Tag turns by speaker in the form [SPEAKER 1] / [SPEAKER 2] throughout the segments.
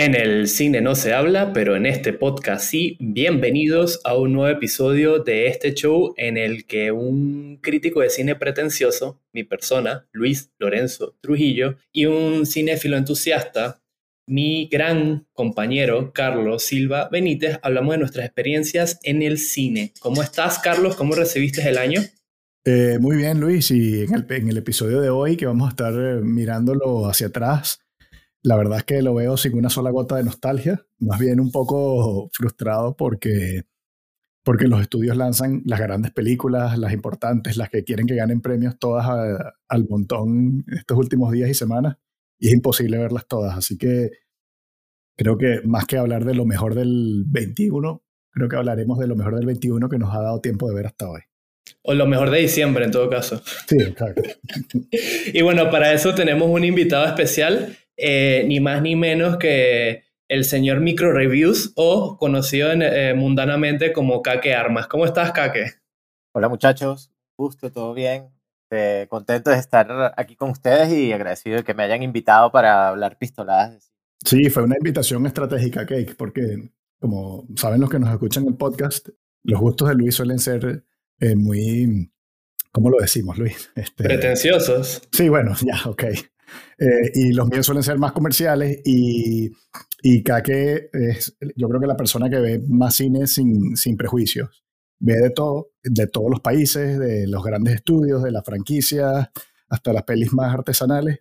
[SPEAKER 1] En el cine no se habla, pero en este podcast sí. Bienvenidos a un nuevo episodio de este show en el que un crítico de cine pretencioso, mi persona, Luis Lorenzo Trujillo, y un cinéfilo entusiasta, mi gran compañero Carlos Silva Benítez, hablamos de nuestras experiencias en el cine. ¿Cómo estás, Carlos? ¿Cómo recibiste el año?
[SPEAKER 2] Muy bien, Luis, y en el episodio de hoy que vamos a estar mirándolo hacia atrás, la verdad es que lo veo sin una sola gota de nostalgia, más bien un poco frustrado porque los estudios lanzan las grandes películas, las importantes, las que quieren que ganen premios todas al montón estos últimos días y semanas, y es imposible verlas todas, así que creo que más que hablar de lo mejor del 21, creo que hablaremos de lo mejor del 21 que nos ha dado tiempo de ver hasta hoy.
[SPEAKER 1] O lo mejor de diciembre, en todo caso.
[SPEAKER 2] Sí, exacto.
[SPEAKER 1] Y bueno, para eso tenemos un invitado especial, ni más ni menos que el señor Micro Reviews, o conocido mundanamente como Kake Armas. ¿Cómo estás, Kake?
[SPEAKER 3] Hola muchachos, gusto, todo bien. Contento de estar aquí con ustedes y agradecido de que me hayan invitado para hablar pistoladas.
[SPEAKER 2] Sí, fue una invitación estratégica, Cake, porque como saben los que nos escuchan en el podcast, los gustos de Luis suelen ser muy, ¿cómo lo decimos, Luis?
[SPEAKER 1] Pretenciosos.
[SPEAKER 2] Sí, bueno, ya, ok. Y los míos suelen ser más comerciales y Kake es, yo creo que la persona que ve más cine sin prejuicios. Ve de todo, de todos los países, de los grandes estudios, de las franquicias, hasta las pelis más artesanales.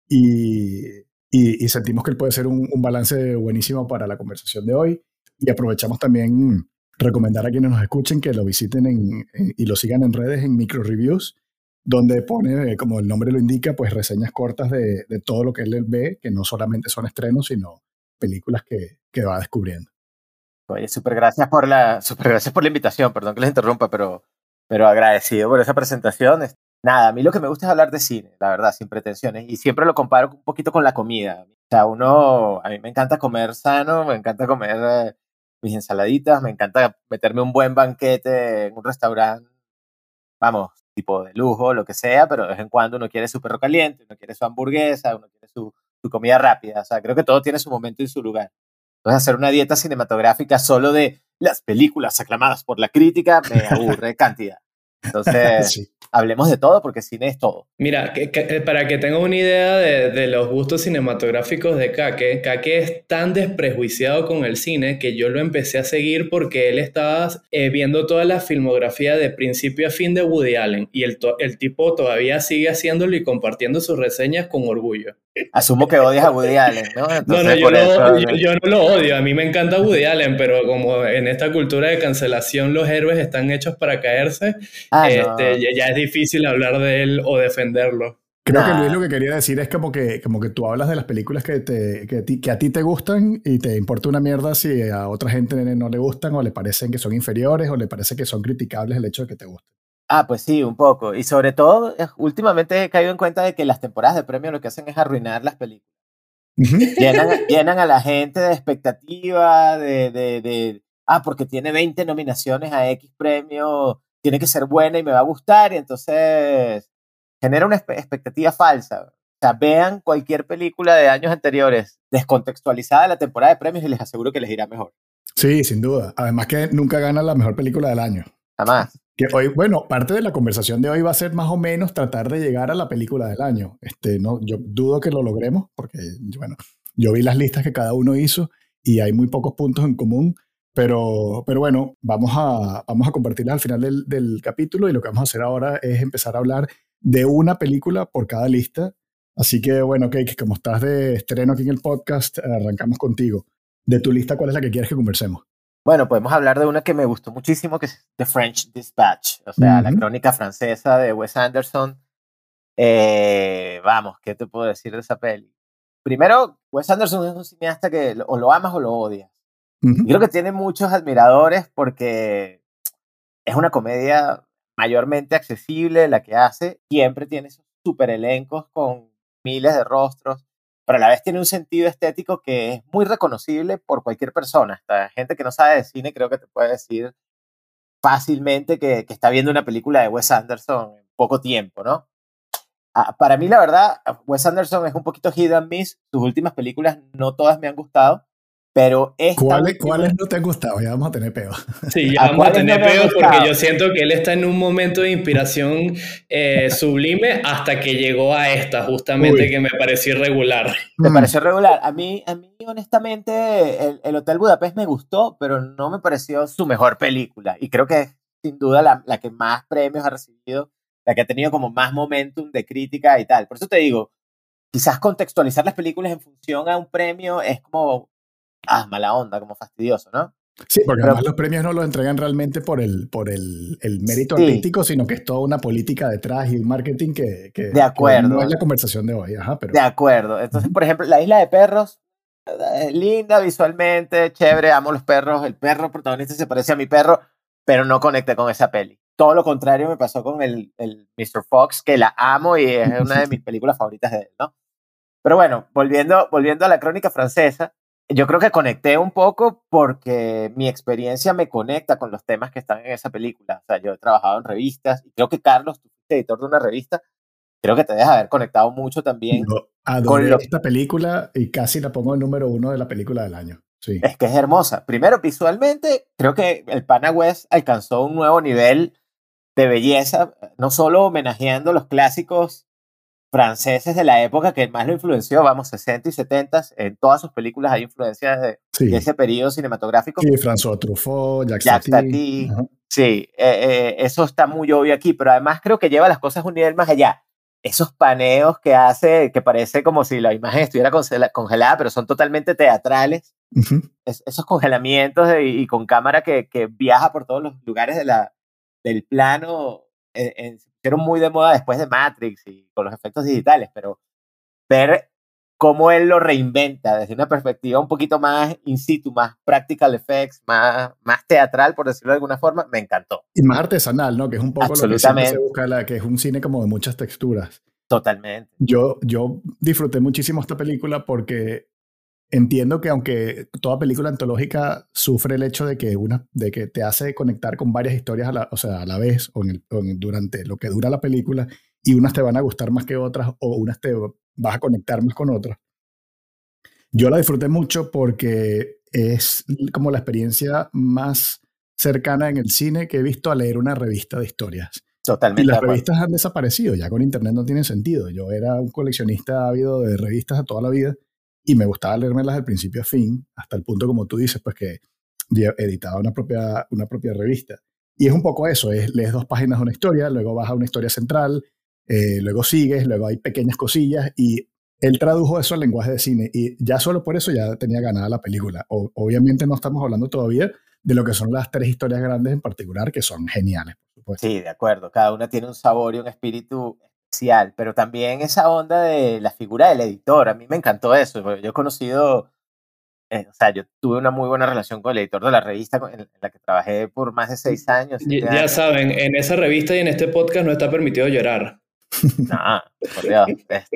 [SPEAKER 2] Y sentimos que él puede ser un balance buenísimo para la conversación de hoy. Y aprovechamos también recomendar a quienes nos escuchen que lo visiten y lo sigan en redes en Micro Reviews, donde pone, como el nombre lo indica, pues reseñas cortas de todo lo que él ve, que no solamente son estrenos, sino películas que va descubriendo.
[SPEAKER 3] Oye, súper gracias por la invitación, perdón que les interrumpa, pero agradecido por esa presentación. Nada, a mí lo que me gusta es hablar de cine, la verdad, sin pretensiones, y siempre lo comparo un poquito con la comida. O sea, a mí me encanta comer sano, me encanta comer mis ensaladitas, me encanta meterme un buen banquete en un restaurante, vamos, tipo de lujo, lo que sea, pero de vez en cuando uno quiere su perro caliente, uno quiere su hamburguesa, uno quiere su comida rápida. O sea, creo que todo tiene su momento y su lugar. Entonces, hacer una dieta cinematográfica solo de las películas aclamadas por la crítica me aburre cantidad. Entonces,
[SPEAKER 2] Sí.
[SPEAKER 3] hablemos de todo porque cine es todo.
[SPEAKER 1] Mira, para que tengas una idea de los gustos cinematográficos de Kake, Kake es tan desprejuiciado con el cine que yo lo empecé a seguir porque él estaba viendo toda la filmografía de principio a fin de Woody Allen y el tipo todavía sigue haciéndolo y compartiendo sus reseñas con orgullo.
[SPEAKER 3] Asumo que odias a Woody Allen, ¿no? Entonces,
[SPEAKER 1] yo no lo odio, a mí me encanta Woody Allen, pero como en esta cultura de cancelación los héroes están hechos para caerse,
[SPEAKER 3] no.
[SPEAKER 1] ya es difícil hablar de él o defenderlo.
[SPEAKER 2] Creo que Luis
[SPEAKER 3] Nah.
[SPEAKER 2] lo que quería decir es como que tú hablas de las películas que a ti te gustan y te importa una mierda si a otra gente no le gustan o le parecen que son inferiores o le parece que son criticables el hecho de que te gusten.
[SPEAKER 3] Pues sí, un poco. Y sobre todo, últimamente he caído en cuenta de que las temporadas de premio lo que hacen es arruinar las películas. Llenan a la gente de expectativa, porque tiene 20 nominaciones a X premio, tiene que ser buena y me va a gustar, y entonces genera una expectativa falsa. O sea, vean cualquier película de años anteriores descontextualizada de la temporada de premios y les aseguro que les irá mejor.
[SPEAKER 2] Sí, sin duda. Además que nunca gana la mejor película del año.
[SPEAKER 3] Jamás.
[SPEAKER 2] Que hoy, bueno, parte de la conversación de hoy va a ser más o menos tratar de llegar a la película del año. No, yo dudo que lo logremos porque, bueno, yo vi las listas que cada uno hizo y hay muy pocos puntos en común, pero bueno, vamos a compartirlas al final del capítulo y lo que vamos a hacer ahora es empezar a hablar de una película por cada lista. Así que, bueno, Kate, como estás de estreno aquí en el podcast, arrancamos contigo. De tu lista, ¿cuál es la que quieres que conversemos?
[SPEAKER 3] Bueno, podemos hablar de una que me gustó muchísimo, que es The French Dispatch, o sea, la crónica francesa de Wes Anderson. Vamos, ¿qué te puedo decir de esa peli? Primero, Wes Anderson es un cineasta que o lo amas o lo odias. Y creo que tiene muchos admiradores porque es una comedia mayormente accesible la que hace. Siempre tiene esos super elencos con miles de rostros, pero a la vez tiene un sentido estético que es muy reconocible por cualquier persona. Hasta gente que no sabe de cine creo que te puede decir fácilmente que está viendo una película de Wes Anderson en poco tiempo, ¿no? Para mí, la verdad, Wes Anderson es un poquito hit and miss. Sus últimas películas no todas me han gustado, Pero
[SPEAKER 2] ¿Cuáles no te han gustado? Ya vamos a tener peor.
[SPEAKER 1] Sí, ya vamos a tener peor porque yo siento que él está en un momento de inspiración sublime hasta que llegó a esta, justamente, que me pareció irregular.
[SPEAKER 3] Me pareció regular. A mí honestamente, el Hotel Budapest me gustó, pero no me pareció su mejor película. Y creo que es sin duda la que más premios ha recibido, la que ha tenido como más momentum de crítica y tal. Por eso te digo, quizás contextualizar las películas en función a un premio es como mala onda, como fastidioso, ¿no?
[SPEAKER 2] Sí, porque además los premios no los entregan realmente por el mérito artístico, sino que es toda una política detrás y un marketing que
[SPEAKER 3] de acuerdo.
[SPEAKER 2] Que no es la conversación de hoy. Pero...
[SPEAKER 3] De acuerdo. Entonces, por ejemplo, La Isla de Perros, linda visualmente, chévere, amo los perros, el perro protagonista se parece a mi perro, pero no conecté con esa peli. Todo lo contrario me pasó con el Mr. Fox, que la amo y es una de mis películas favoritas de él, ¿no? Pero bueno, volviendo a La Crónica Francesa, yo creo que conecté un poco porque mi experiencia me conecta con los temas que están en esa película. O sea, yo he trabajado en revistas y creo que Carlos, tú fuiste editor de una revista, creo que te debes haber conectado mucho también.
[SPEAKER 2] Yo adoré esta película y casi la pongo en número 1 de la película del año. Sí.
[SPEAKER 3] Es que es hermosa. Primero, visualmente, creo que el Pana West alcanzó un nuevo nivel de belleza, no solo homenajeando los clásicos franceses de la época que más lo influenció, vamos, 60 y 70, en todas sus películas hay influencias de ese periodo cinematográfico.
[SPEAKER 2] Sí, François Truffaut,
[SPEAKER 3] Jacques Tati. Sí, eso está muy obvio aquí, pero además creo que lleva las cosas a un nivel más allá. Esos paneos que hace, que parece como si la imagen estuviera congelada, pero son totalmente teatrales. Esos congelamientos y con cámara que viaja por todos los lugares del plano, se pusieron muy de moda después de Matrix y con los efectos digitales, pero ver cómo él lo reinventa desde una perspectiva un poquito más in situ, más practical effects, más teatral, por decirlo de alguna forma, me encantó.
[SPEAKER 2] Y más artesanal, ¿no? Que es un poco lo que siempre se busca, que es un cine como de muchas texturas.
[SPEAKER 3] Totalmente.
[SPEAKER 2] Yo disfruté muchísimo esta película porque entiendo que aunque toda película antológica sufre el hecho de que te hace conectar con varias historias a la vez o durante lo que dura la película, y unas te van a gustar más que otras o unas te vas a conectar más con otras. Yo la disfruté mucho porque es como la experiencia más cercana en el cine que he visto a leer una revista de historias.
[SPEAKER 3] Totalmente.
[SPEAKER 2] Y las revistas han desaparecido, ya con internet no tienen sentido. Yo era un coleccionista ávido de revistas de toda la vida y me gustaba leérmelas del principio a fin, hasta el punto, como tú dices, pues que editaba una propia revista. Y es un poco eso, lees 2 páginas de una historia, luego vas a una historia central, luego sigues, luego hay pequeñas cosillas, y él tradujo eso al lenguaje de cine, y ya solo por eso ya tenía ganada la película. Obviamente no estamos hablando todavía de lo que son las 3 historias grandes en particular, que son geniales, por supuesto.
[SPEAKER 3] Sí, de acuerdo, cada una tiene un sabor y un espíritu especial, pero también esa onda de la figura del editor, a mí me encantó eso. Yo he conocido, o sea, yo tuve una muy buena relación con el editor de la revista en la que trabajé por más de 6 años.
[SPEAKER 1] Ya saben, en esa revista y en este podcast no está permitido llorar.
[SPEAKER 3] No, por Dios.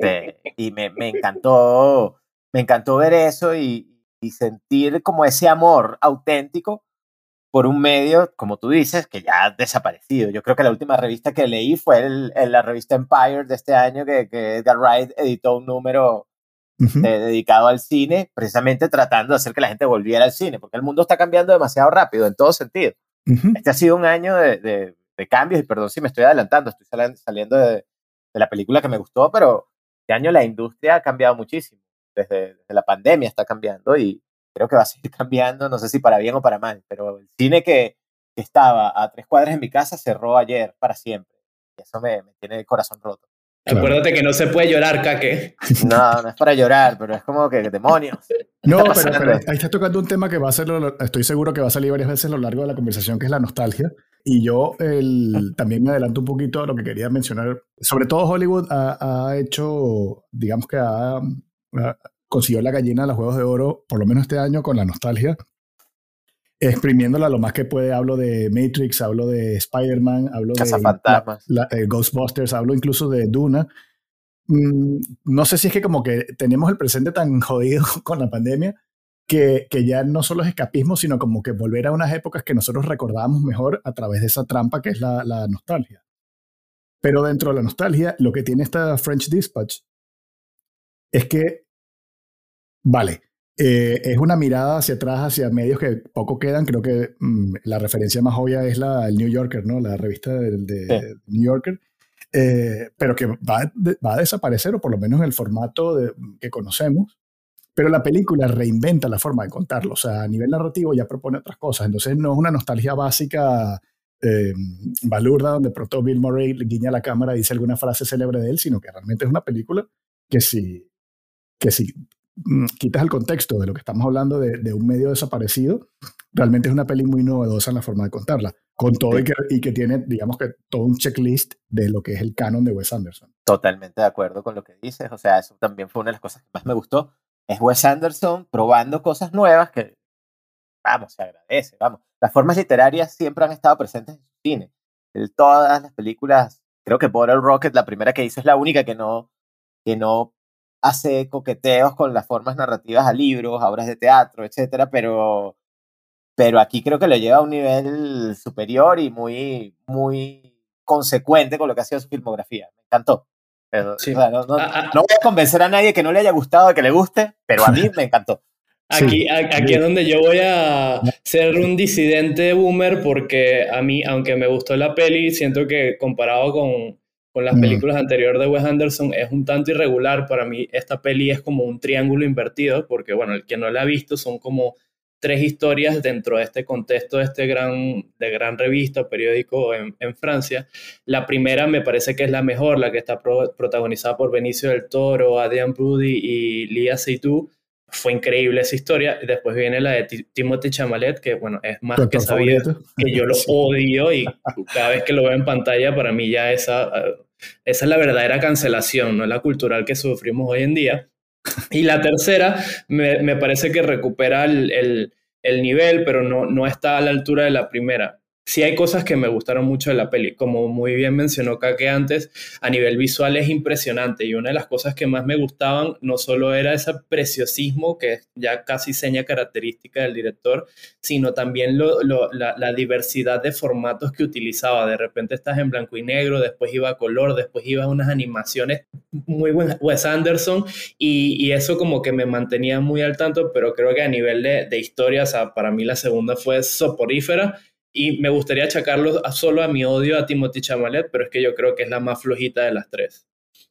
[SPEAKER 3] Y me encantó ver eso y sentir como ese amor auténtico por un medio, como tú dices, que ya ha desaparecido. Yo creo que la última revista que leí fue la revista Empire de este año, que Edgar Wright editó un número dedicado al cine, precisamente tratando de hacer que la gente volviera al cine, porque el mundo está cambiando demasiado rápido, en todo sentido. Este ha sido un año de cambios, y perdón si me estoy adelantando, estoy saliendo de la película que me gustó, pero este año la industria ha cambiado muchísimo. Desde la pandemia está cambiando y creo que va a seguir cambiando, no sé si para bien o para mal, pero el cine que estaba a 3 cuadras en mi casa cerró ayer para siempre. Y eso me tiene el corazón roto.
[SPEAKER 1] Claro. Acuérdate que no se puede llorar, Kake.
[SPEAKER 3] No es para llorar, pero es como que demonios.
[SPEAKER 2] No, pero ahí estás tocando un tema que va a ser, estoy seguro que va a salir varias veces a lo largo de la conversación, que es la nostalgia. Y yo también me adelanto un poquito a lo que quería mencionar. Sobre todo Hollywood ha hecho, digamos que consiguió la gallina de los Juegos de Oro, por lo menos este año, con la nostalgia, exprimiéndola lo más que puede. Hablo de Matrix, hablo de Spider-Man, hablo de Ghostbusters, hablo incluso de Duna. No sé si es que como que tenemos el presente tan jodido con la pandemia que ya no solo es escapismo, sino como que volver a unas épocas que nosotros recordábamos mejor a través de esa trampa que es la nostalgia. Pero dentro de la nostalgia, lo que tiene esta French Dispatch es que, vale, Es una mirada hacia atrás, hacia medios que poco quedan. Creo que la referencia más obvia es el New Yorker, ¿no? La revista de New Yorker. Pero que va a desaparecer, o por lo menos en el formato que conocemos. Pero la película reinventa la forma de contarlo. O sea, a nivel narrativo ya propone otras cosas. Entonces no es una nostalgia básica balurda donde pronto Bill Murray guiña a la cámara y dice alguna frase célebre de él, sino que realmente es una película que si quitas el contexto de lo que estamos hablando de un medio desaparecido, realmente es una peli muy novedosa en la forma de contarla, con todo y que tiene, digamos que todo un checklist de lo que es el canon de Wes Anderson.
[SPEAKER 3] Totalmente de acuerdo con lo que dices, o sea, eso también fue una de las cosas que más me gustó, es Wes Anderson probando cosas nuevas que, vamos, se agradece, vamos. Las formas literarias siempre han estado presentes en su cine. Todas las películas, creo que Bottle Rocket, la primera que hizo, es la única que no hace coqueteos con las formas narrativas a libros, a obras de teatro, etcétera, pero aquí creo que lo lleva a un nivel superior y muy, muy consecuente con lo que ha sido su filmografía. Me encantó.
[SPEAKER 1] Sí.
[SPEAKER 3] O sea, no voy a convencer a nadie que no le haya gustado, de que le guste, pero a mí me encantó.
[SPEAKER 1] Aquí es donde yo voy a ser un disidente boomer, porque a mí, aunque me gustó la peli, siento que comparado con las películas anteriores de Wes Anderson es un tanto irregular. Para mí esta peli es como un triángulo invertido, porque bueno, el que no la ha visto son como 3 historias dentro de este contexto de gran revista, periódico en Francia. La primera me parece que es la mejor, la que está protagonizada por Benicio del Toro, Adrien Brody y Léa Seydoux. Fue increíble esa historia. Después viene la de Timothée Chalamet, que bueno, es más que sabido que yo lo odio, y cada vez que lo veo en pantalla, para mí ya esa es la verdadera cancelación, no la cultural que sufrimos hoy en día. Y la tercera me parece que recupera el nivel, pero no está a la altura de la primera. Sí hay cosas que me gustaron mucho de la peli, como muy bien mencionó Kake antes, a nivel visual es impresionante, y una de las cosas que más me gustaban no solo era ese preciosismo, que es ya casi seña característica del director, sino también la diversidad de formatos que utilizaba. De repente estás en blanco y negro, después iba a color, después iba a unas animaciones muy buen Wes Anderson, y eso como que me mantenía muy al tanto. Pero creo que a nivel de historia, o sea, para mí la segunda fue soporífera. Y me gustaría achacarlo solo a mi odio a Timothée Chalamet, pero es que yo creo que es la más flojita de las 3.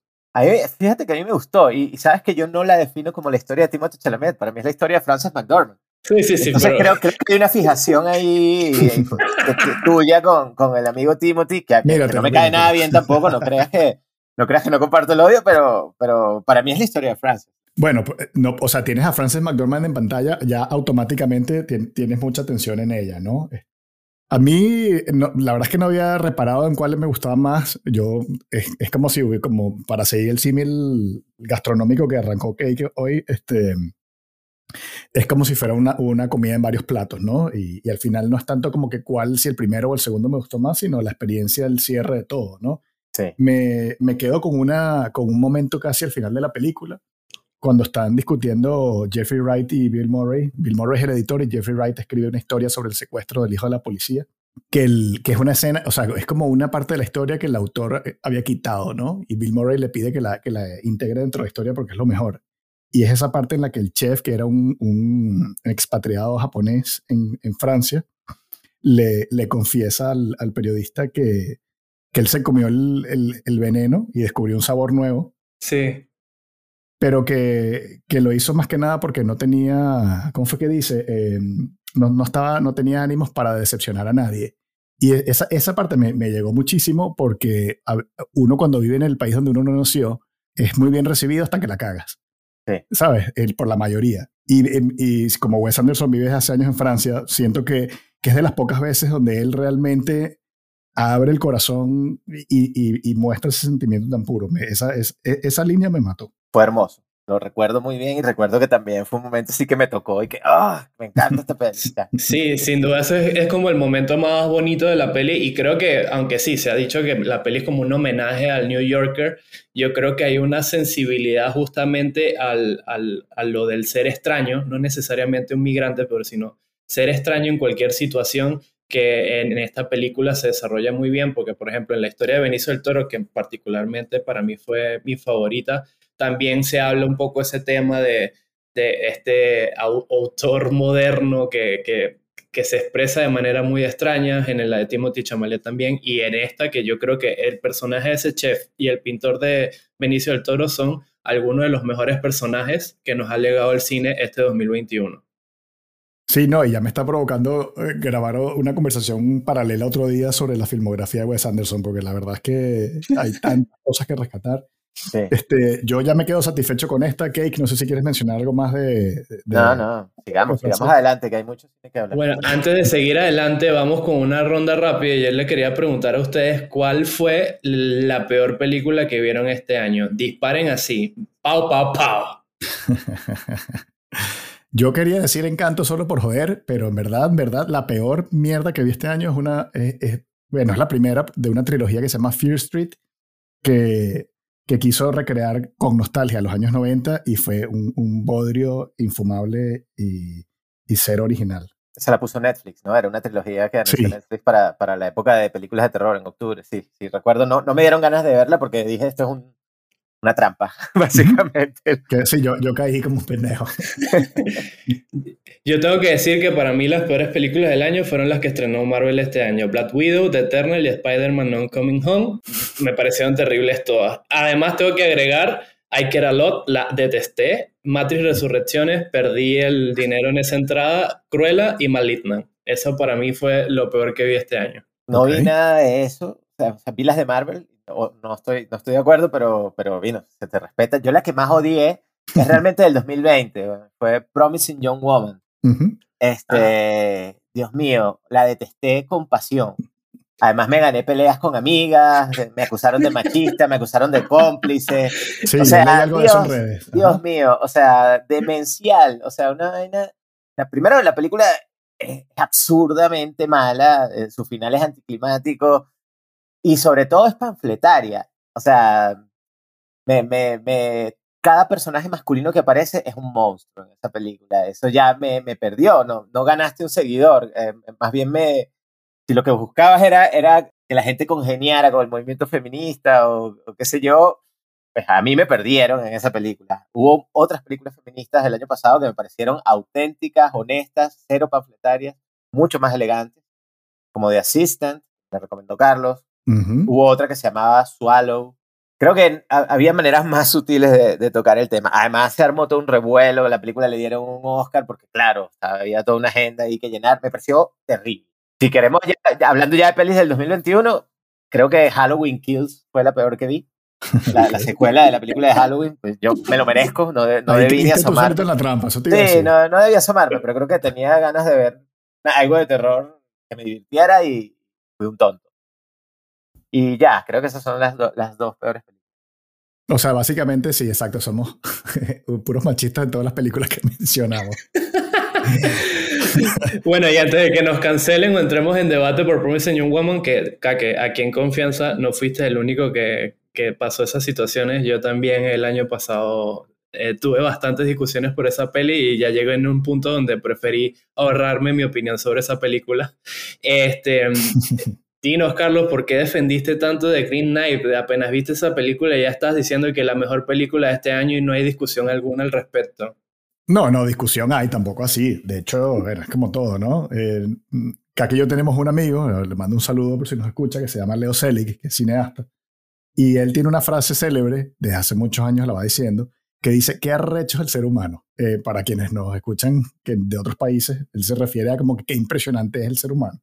[SPEAKER 3] Fíjate que a mí me gustó, y sabes que yo no la defino como la historia de Timothée Chalamet, para mí es la historia de Frances McDormand.
[SPEAKER 1] Sí.
[SPEAKER 3] Entonces creo que hay una fijación ahí tuya con el amigo Timothy, que no me cae nada bien tampoco, no creas que no comparto el odio, pero para mí es la historia de Frances.
[SPEAKER 2] Bueno, no, o sea, tienes a Frances McDormand en pantalla, ya automáticamente tienes mucha atención en ella, ¿no? A mí, la verdad es que no había reparado en cuáles me gustaba más. Es como si, como para seguir el símil gastronómico que arrancó Cake hoy, es como si fuera una comida en varios platos, ¿no? Y al final no es tanto como que si el primero o el segundo me gustó más, sino la experiencia del cierre de todo, ¿no?
[SPEAKER 3] Sí.
[SPEAKER 2] Me quedo con un momento casi al final de la película, cuando están discutiendo Jeffrey Wright y Bill Murray. Bill Murray es el editor y Jeffrey Wright escribe una historia sobre el secuestro del hijo de la policía, que es una escena, o sea, es como una parte de la historia que el autor había quitado, ¿no? Y Bill Murray le pide que la integre dentro de la historia porque es lo mejor. Y es esa parte en la que el chef, que era un expatriado japonés en Francia, le confiesa al periodista que él se comió el veneno y descubrió un sabor nuevo.
[SPEAKER 1] Sí.
[SPEAKER 2] Pero que lo hizo más que nada porque no tenía, ¿cómo fue que dice? No tenía ánimos para decepcionar a nadie. Y esa parte me llegó muchísimo, porque uno, cuando vive en el país donde uno no nació, es muy bien recibido hasta que la cagas.
[SPEAKER 3] Sí.
[SPEAKER 2] ¿Sabes? Por la mayoría. Y como Wes Anderson vive hace años en Francia, siento que es de las pocas veces donde él realmente abre el corazón y muestra ese sentimiento tan puro. Esa línea me mató.
[SPEAKER 3] Fue hermoso, lo recuerdo muy bien, y recuerdo que también fue un momento así que me tocó y que me encanta esta película.
[SPEAKER 1] Sí, sin duda ese es como el momento más bonito de la peli, y creo que, aunque sí, se ha dicho que la peli es como un homenaje al New Yorker, yo creo que hay una sensibilidad justamente a lo del ser extraño, no necesariamente un migrante, pero sino ser extraño en cualquier situación, que en esta película se desarrolla muy bien, porque por ejemplo en la historia de Benicio del Toro, que particularmente para mí fue mi favorita, también se habla un poco ese tema de de este autor moderno que se expresa de manera muy extraña, en la de Timothée Chalamet también, y en esta que yo creo que el personaje de ese chef y el pintor de Benicio del Toro son algunos de los mejores personajes que nos ha legado el cine este 2021.
[SPEAKER 2] Sí, no, y ya me está provocando grabar una conversación paralela otro día sobre la filmografía de Wes Anderson, porque la verdad es que hay tantas cosas que rescatar.
[SPEAKER 3] Sí.
[SPEAKER 2] Yo ya me quedo satisfecho con esta, Cake. No sé si quieres mencionar algo más
[SPEAKER 3] No, sigamos adelante, que hay mucho que hablar.
[SPEAKER 1] Bueno, antes de seguir adelante, vamos con una ronda rápida. Yo le quería preguntar a ustedes cuál fue la peor película que vieron este año. Disparen así. Pau, pau, pau.
[SPEAKER 2] Yo quería decir Encanto solo por joder, pero en verdad, la peor mierda que vi este año es la primera de una trilogía que se llama Fear Street, que quiso recrear con nostalgia los años 90 y fue un bodrio infumable y cero original.
[SPEAKER 3] Se la puso Netflix, ¿no? Era una trilogía que anunció Netflix para la época de películas de terror en octubre. Sí, recuerdo. No me dieron ganas de verla porque dije, esto es una trampa, básicamente.
[SPEAKER 2] Sí, yo caí como un pendejo.
[SPEAKER 1] Yo tengo que decir que para mí las peores películas del año fueron las que estrenó Marvel este año. Black Widow, The Eternal y Spider-Man No Coming Home. Me parecieron terribles todas. Además tengo que agregar I Care A Lot, la detesté. Matrix Resurrecciones, perdí el dinero en esa entrada. Cruella y Malignant. Eso para mí fue lo peor que vi este año.
[SPEAKER 3] No vi nada de eso. O sea, vi las de Marvel. No estoy de acuerdo, pero vino, se te respeta. Yo la que más odié es realmente del 2020. Fue Promising Young Woman.
[SPEAKER 2] Uh-huh.
[SPEAKER 3] Dios mío, la detesté con pasión. Además me gané peleas con amigas, me acusaron de machista, me acusaron de cómplice.
[SPEAKER 2] Sí, o sea, algo de eso en redes.
[SPEAKER 3] Dios mío, o sea, demencial. O sea, una vaina... Primero, la película es absurdamente mala, su final es anticlimático y sobre todo es panfletaria. O sea, cada personaje masculino que aparece es un monstruo en esa película. Eso ya me perdió. No ganaste un seguidor. Más bien si lo que buscabas era que la gente congeniara con el movimiento feminista o qué sé yo, pues a mí me perdieron en esa película. Hubo otras películas feministas del año pasado que me parecieron auténticas, honestas, cero panfletarias, mucho más elegantes, como The Assistant, me recomendó Carlos.
[SPEAKER 2] Uh-huh.
[SPEAKER 3] Hubo otra que se llamaba Swallow. Creo que había maneras más sutiles de tocar el tema. Además se armó todo un revuelo, la película le dieron un Oscar porque claro, había toda una agenda ahí que llenar. Me pareció terrible. Si queremos, hablando ya de pelis del 2021, creo que Halloween Kills fue la peor que vi. La secuela de la película de Halloween, pues yo me lo merezco, no debí ni asomarme.
[SPEAKER 2] En la trampa, eso te
[SPEAKER 3] iba
[SPEAKER 2] a decir.
[SPEAKER 3] No debí asomarme, pero creo que tenía ganas de ver algo de terror que me divirtiera y fui un tonto. Y ya, creo que esas son las dos peores películas.
[SPEAKER 2] O sea, básicamente sí, exacto, somos puros machistas en todas las películas que mencionamos.
[SPEAKER 1] Bueno, y antes de que nos cancelen o entremos en debate por Promising Young Woman, que aquí en confianza no fuiste el único que pasó esas situaciones. Yo también el año pasado tuve bastantes discusiones por esa peli y ya llegué en un punto donde preferí ahorrarme mi opinión sobre esa película. Dinos, Carlos, ¿por qué defendiste tanto de Green Knight? Apenas viste esa película y ya estás diciendo que es la mejor película de este año y no hay discusión alguna al respecto.
[SPEAKER 2] No, discusión hay, tampoco así. De hecho, es como todo, ¿no? Que aquí yo tenemos un amigo, le mando un saludo por si nos escucha, que se llama Leo Selig, que es cineasta. Y él tiene una frase célebre, desde hace muchos años la va diciendo, que dice, ¿qué arrecho es el ser humano? Para quienes nos escuchan de otros países, él se refiere a como que qué impresionante es el ser humano.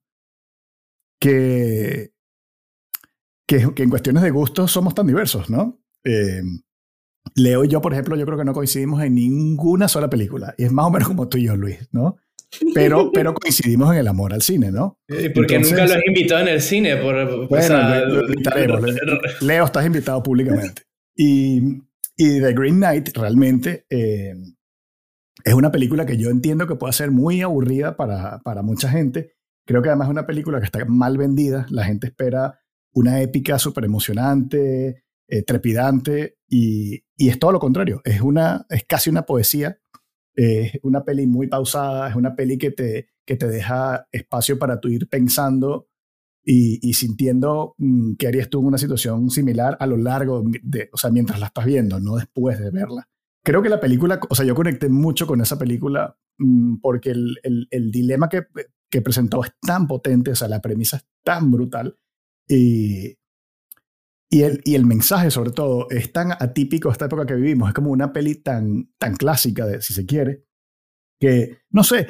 [SPEAKER 2] Que en cuestiones de gustos somos tan diversos, ¿no? Leo y yo, por ejemplo, yo creo que no coincidimos en ninguna sola película. Y es más o menos como tú y yo, Luis, ¿no? Pero coincidimos en el amor al cine, ¿no?
[SPEAKER 1] ¿Y por qué nunca lo has invitado en el cine?
[SPEAKER 2] Bueno, lo invitaremos. Leo, estás invitado públicamente. Y The Green Knight realmente es una película que yo entiendo que puede ser muy aburrida para mucha gente. Creo que además es una película que está mal vendida. La gente espera una épica súper emocionante, trepidante, y es todo lo contrario. Es casi una poesía. Es una peli muy pausada, es una peli que te deja espacio para tú ir pensando y sintiendo qué harías tú en una situación similar a lo largo o sea, mientras la estás viendo, no después de verla. creo que la película, o sea, yo conecté mucho con esa película porque el dilema que presentó es tan potente, o sea, la premisa es tan brutal y, y el mensaje sobre todo es tan atípico a esta época que vivimos, es como una peli tan clásica, si se quiere, que, no sé,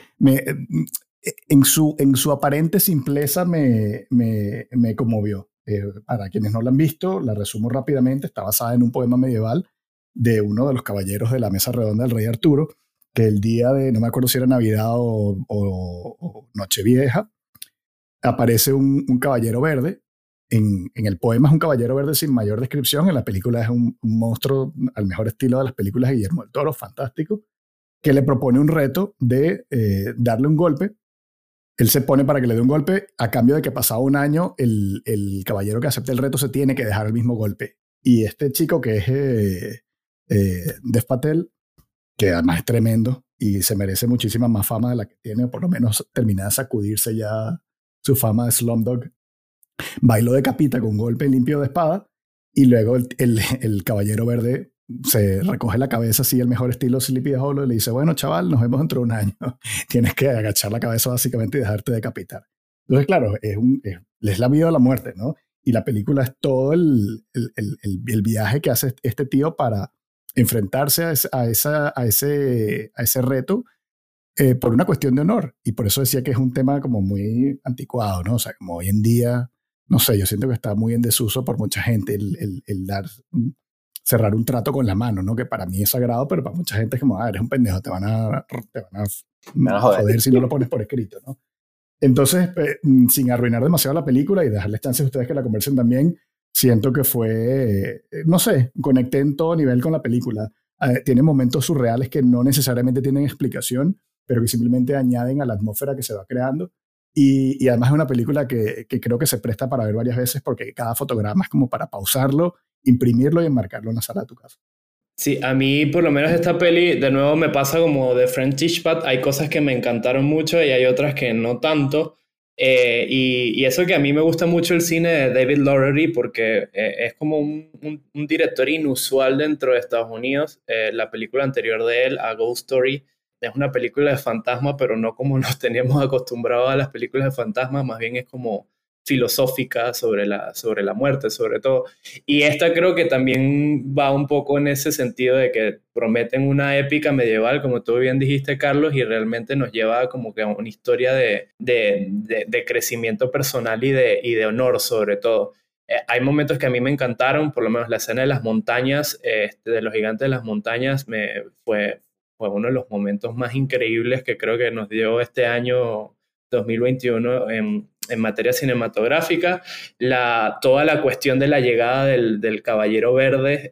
[SPEAKER 2] en su aparente simpleza me conmovió. Para quienes no la han visto, la resumo rápidamente, está basada en un poema medieval de uno de los caballeros de la mesa redonda del rey Arturo, que el día de, no me acuerdo si era Navidad o Nochevieja, aparece un caballero verde. En el poema es un caballero verde sin mayor descripción, en la película es un monstruo al mejor estilo de las películas de Guillermo del Toro, fantástico, que le propone un reto de darle un golpe. Él se pone para que le dé un golpe a cambio de que pasado un año el caballero que acepte el reto se tiene que dejar el mismo golpe. Y este chico que es Dev Patel, que además es tremendo y se merece muchísima más fama de la que tiene, o por lo menos termina de sacudirse ya su fama de Slumdog, va y lo decapita con un golpe limpio de espada y luego el caballero verde se recoge la cabeza así, el mejor estilo Sleepy Hollow, y le dice, bueno, chaval, nos vemos dentro de un año. Tienes que agachar la cabeza básicamente y dejarte decapitar. Entonces, claro, es la vida o la muerte, ¿no? Y la película es todo el viaje que hace este tío para enfrentarse a ese reto por una cuestión de honor. Y por eso decía que es un tema como muy anticuado, ¿no? O sea, como hoy en día, no sé, yo siento que está muy en desuso por mucha gente el dar, cerrar un trato con la mano, ¿no? Que para mí es sagrado, pero para mucha gente es como, eres un pendejo, te van a joder si no lo pones por escrito, ¿no? Entonces, sin arruinar demasiado la película y dejarles chances a ustedes que la conversen también, siento que fue, no sé, conecté en todo nivel con la película. Tiene momentos surreales que no necesariamente tienen explicación, pero que simplemente añaden a la atmósfera que se va creando. Y además es una película que creo que se presta para ver varias veces porque cada fotograma es como para pausarlo, imprimirlo y enmarcarlo en la sala de tu casa.
[SPEAKER 1] Sí, a mí por lo menos esta peli de nuevo me pasa como de French Dispatch, hay cosas que me encantaron mucho y hay otras que no tanto. Y eso que a mí me gusta mucho el cine de David Lowery porque es como un director inusual dentro de Estados Unidos. La película anterior de él, A Ghost Story, es una película de fantasma, pero no como nos teníamos acostumbrados a las películas de fantasmas, más bien es como filosófica sobre la muerte, sobre todo. Y esta creo que también va un poco en ese sentido de que prometen una épica medieval, como tú bien dijiste, Carlos, y realmente nos lleva como que a una historia de crecimiento personal y de honor, sobre todo. Hay momentos que a mí me encantaron, por lo menos la escena de las montañas, de los gigantes de las montañas, fue uno de los momentos más increíbles que creo que nos dio este año 2021 en materia cinematográfica. Toda la cuestión de la llegada del Caballero Verde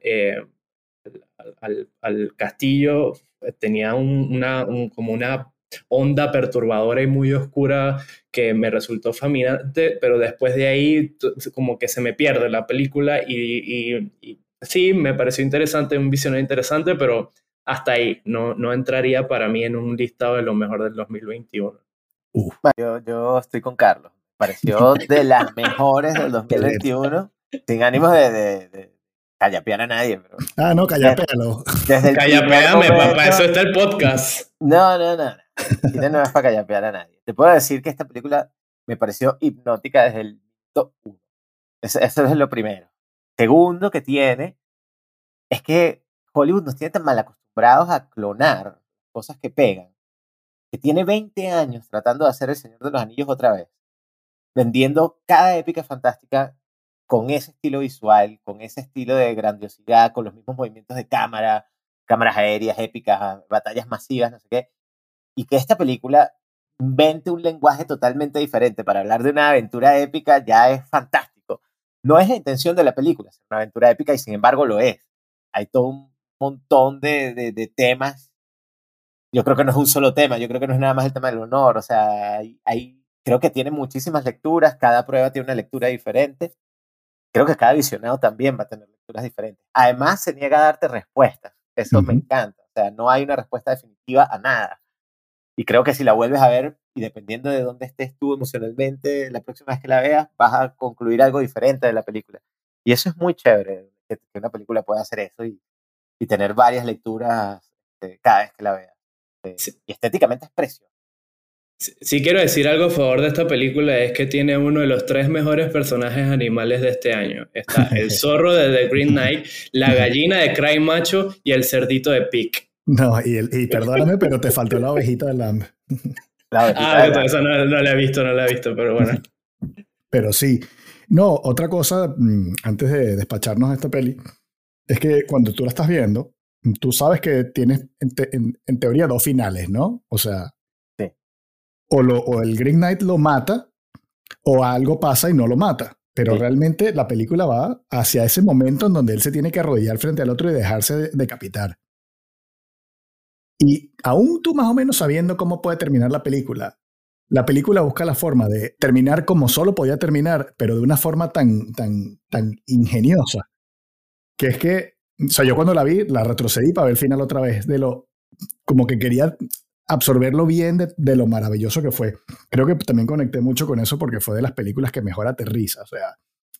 [SPEAKER 1] al castillo tenía como una onda perturbadora y muy oscura que me resultó fascinante, pero después de ahí como que se me pierde la película y sí, me pareció interesante, un visionario interesante, pero hasta ahí, no entraría para mí en un listado de lo mejor del 2021.
[SPEAKER 3] Bueno, yo estoy con Carlos. Me pareció de las mejores del 2021, sin ánimos de callapear a nadie. Pero
[SPEAKER 2] No, cállalo.
[SPEAKER 3] desde el primer
[SPEAKER 1] Cállame,
[SPEAKER 3] momento...
[SPEAKER 1] papá, eso está el podcast.
[SPEAKER 3] No. Aquí no es para callapear a nadie. Te puedo decir que esta película me pareció hipnótica desde el top 1. Eso es lo primero. Segundo que tiene es que Hollywood nos tiene tan mal acostumbrados a clonar cosas que pegan, que tiene 20 años tratando de hacer El Señor de los Anillos otra vez, vendiendo cada épica fantástica con ese estilo visual, con ese estilo de grandiosidad, con los mismos movimientos de cámara, cámaras aéreas épicas, batallas masivas, no sé qué, y que esta película invente un lenguaje totalmente diferente para hablar de una aventura épica ya es fantástico. No es la intención de la película ser una aventura épica y sin embargo lo es. Hay todo un montón de temas. Yo creo que no es un solo tema, yo creo que no es nada más el tema del honor, o sea, creo que tiene muchísimas lecturas, cada prueba tiene una lectura diferente. Creo que cada visionado también va a tener lecturas diferentes. Además, se niega a darte respuestas. Eso me encanta. O sea, no hay una respuesta definitiva a nada. Y creo que si la vuelves a ver, y dependiendo de dónde estés tú emocionalmente, la próxima vez que la veas, vas a concluir algo diferente de la película. Y eso es muy chévere, que una película pueda hacer eso. Y y tener varias lecturas cada vez que la veas.
[SPEAKER 1] Sí,
[SPEAKER 3] Y estéticamente es precioso.
[SPEAKER 1] sí quiero decir algo a favor de esta película, es que tiene uno de los 3 mejores personajes animales de este año. Está el zorro de The Green Knight, la gallina de Cry Macho y el cerdito de Pick.
[SPEAKER 2] No, y perdóname, pero te faltó la ovejita de Lamb.
[SPEAKER 3] La ovejita de
[SPEAKER 1] Eso no la he visto, pero bueno.
[SPEAKER 2] Pero sí. No, otra cosa, antes de despacharnos de esta peli, es que cuando tú la estás viendo, tú sabes que tienes en teoría 2 finales, ¿no? O sea,
[SPEAKER 3] Sí.
[SPEAKER 2] o el Green Knight lo mata, o algo pasa y no lo mata. Pero
[SPEAKER 3] Sí.
[SPEAKER 2] realmente la película va hacia ese momento en donde él se tiene que arrodillar frente al otro y dejarse decapitar. Y aún tú más o menos sabiendo cómo puede terminar la película busca la forma de terminar como solo podía terminar, pero de una forma tan ingeniosa, que es que, o sea, yo cuando la vi, la retrocedí para ver el final otra vez, como que quería absorberlo bien de lo maravilloso que fue. Creo que también conecté mucho con eso porque fue de las películas que mejor aterriza. O sea,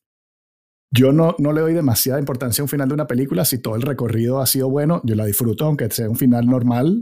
[SPEAKER 2] yo no le doy demasiada importancia a un final de una película. Si todo el recorrido ha sido bueno, yo la disfruto, aunque sea un final normal.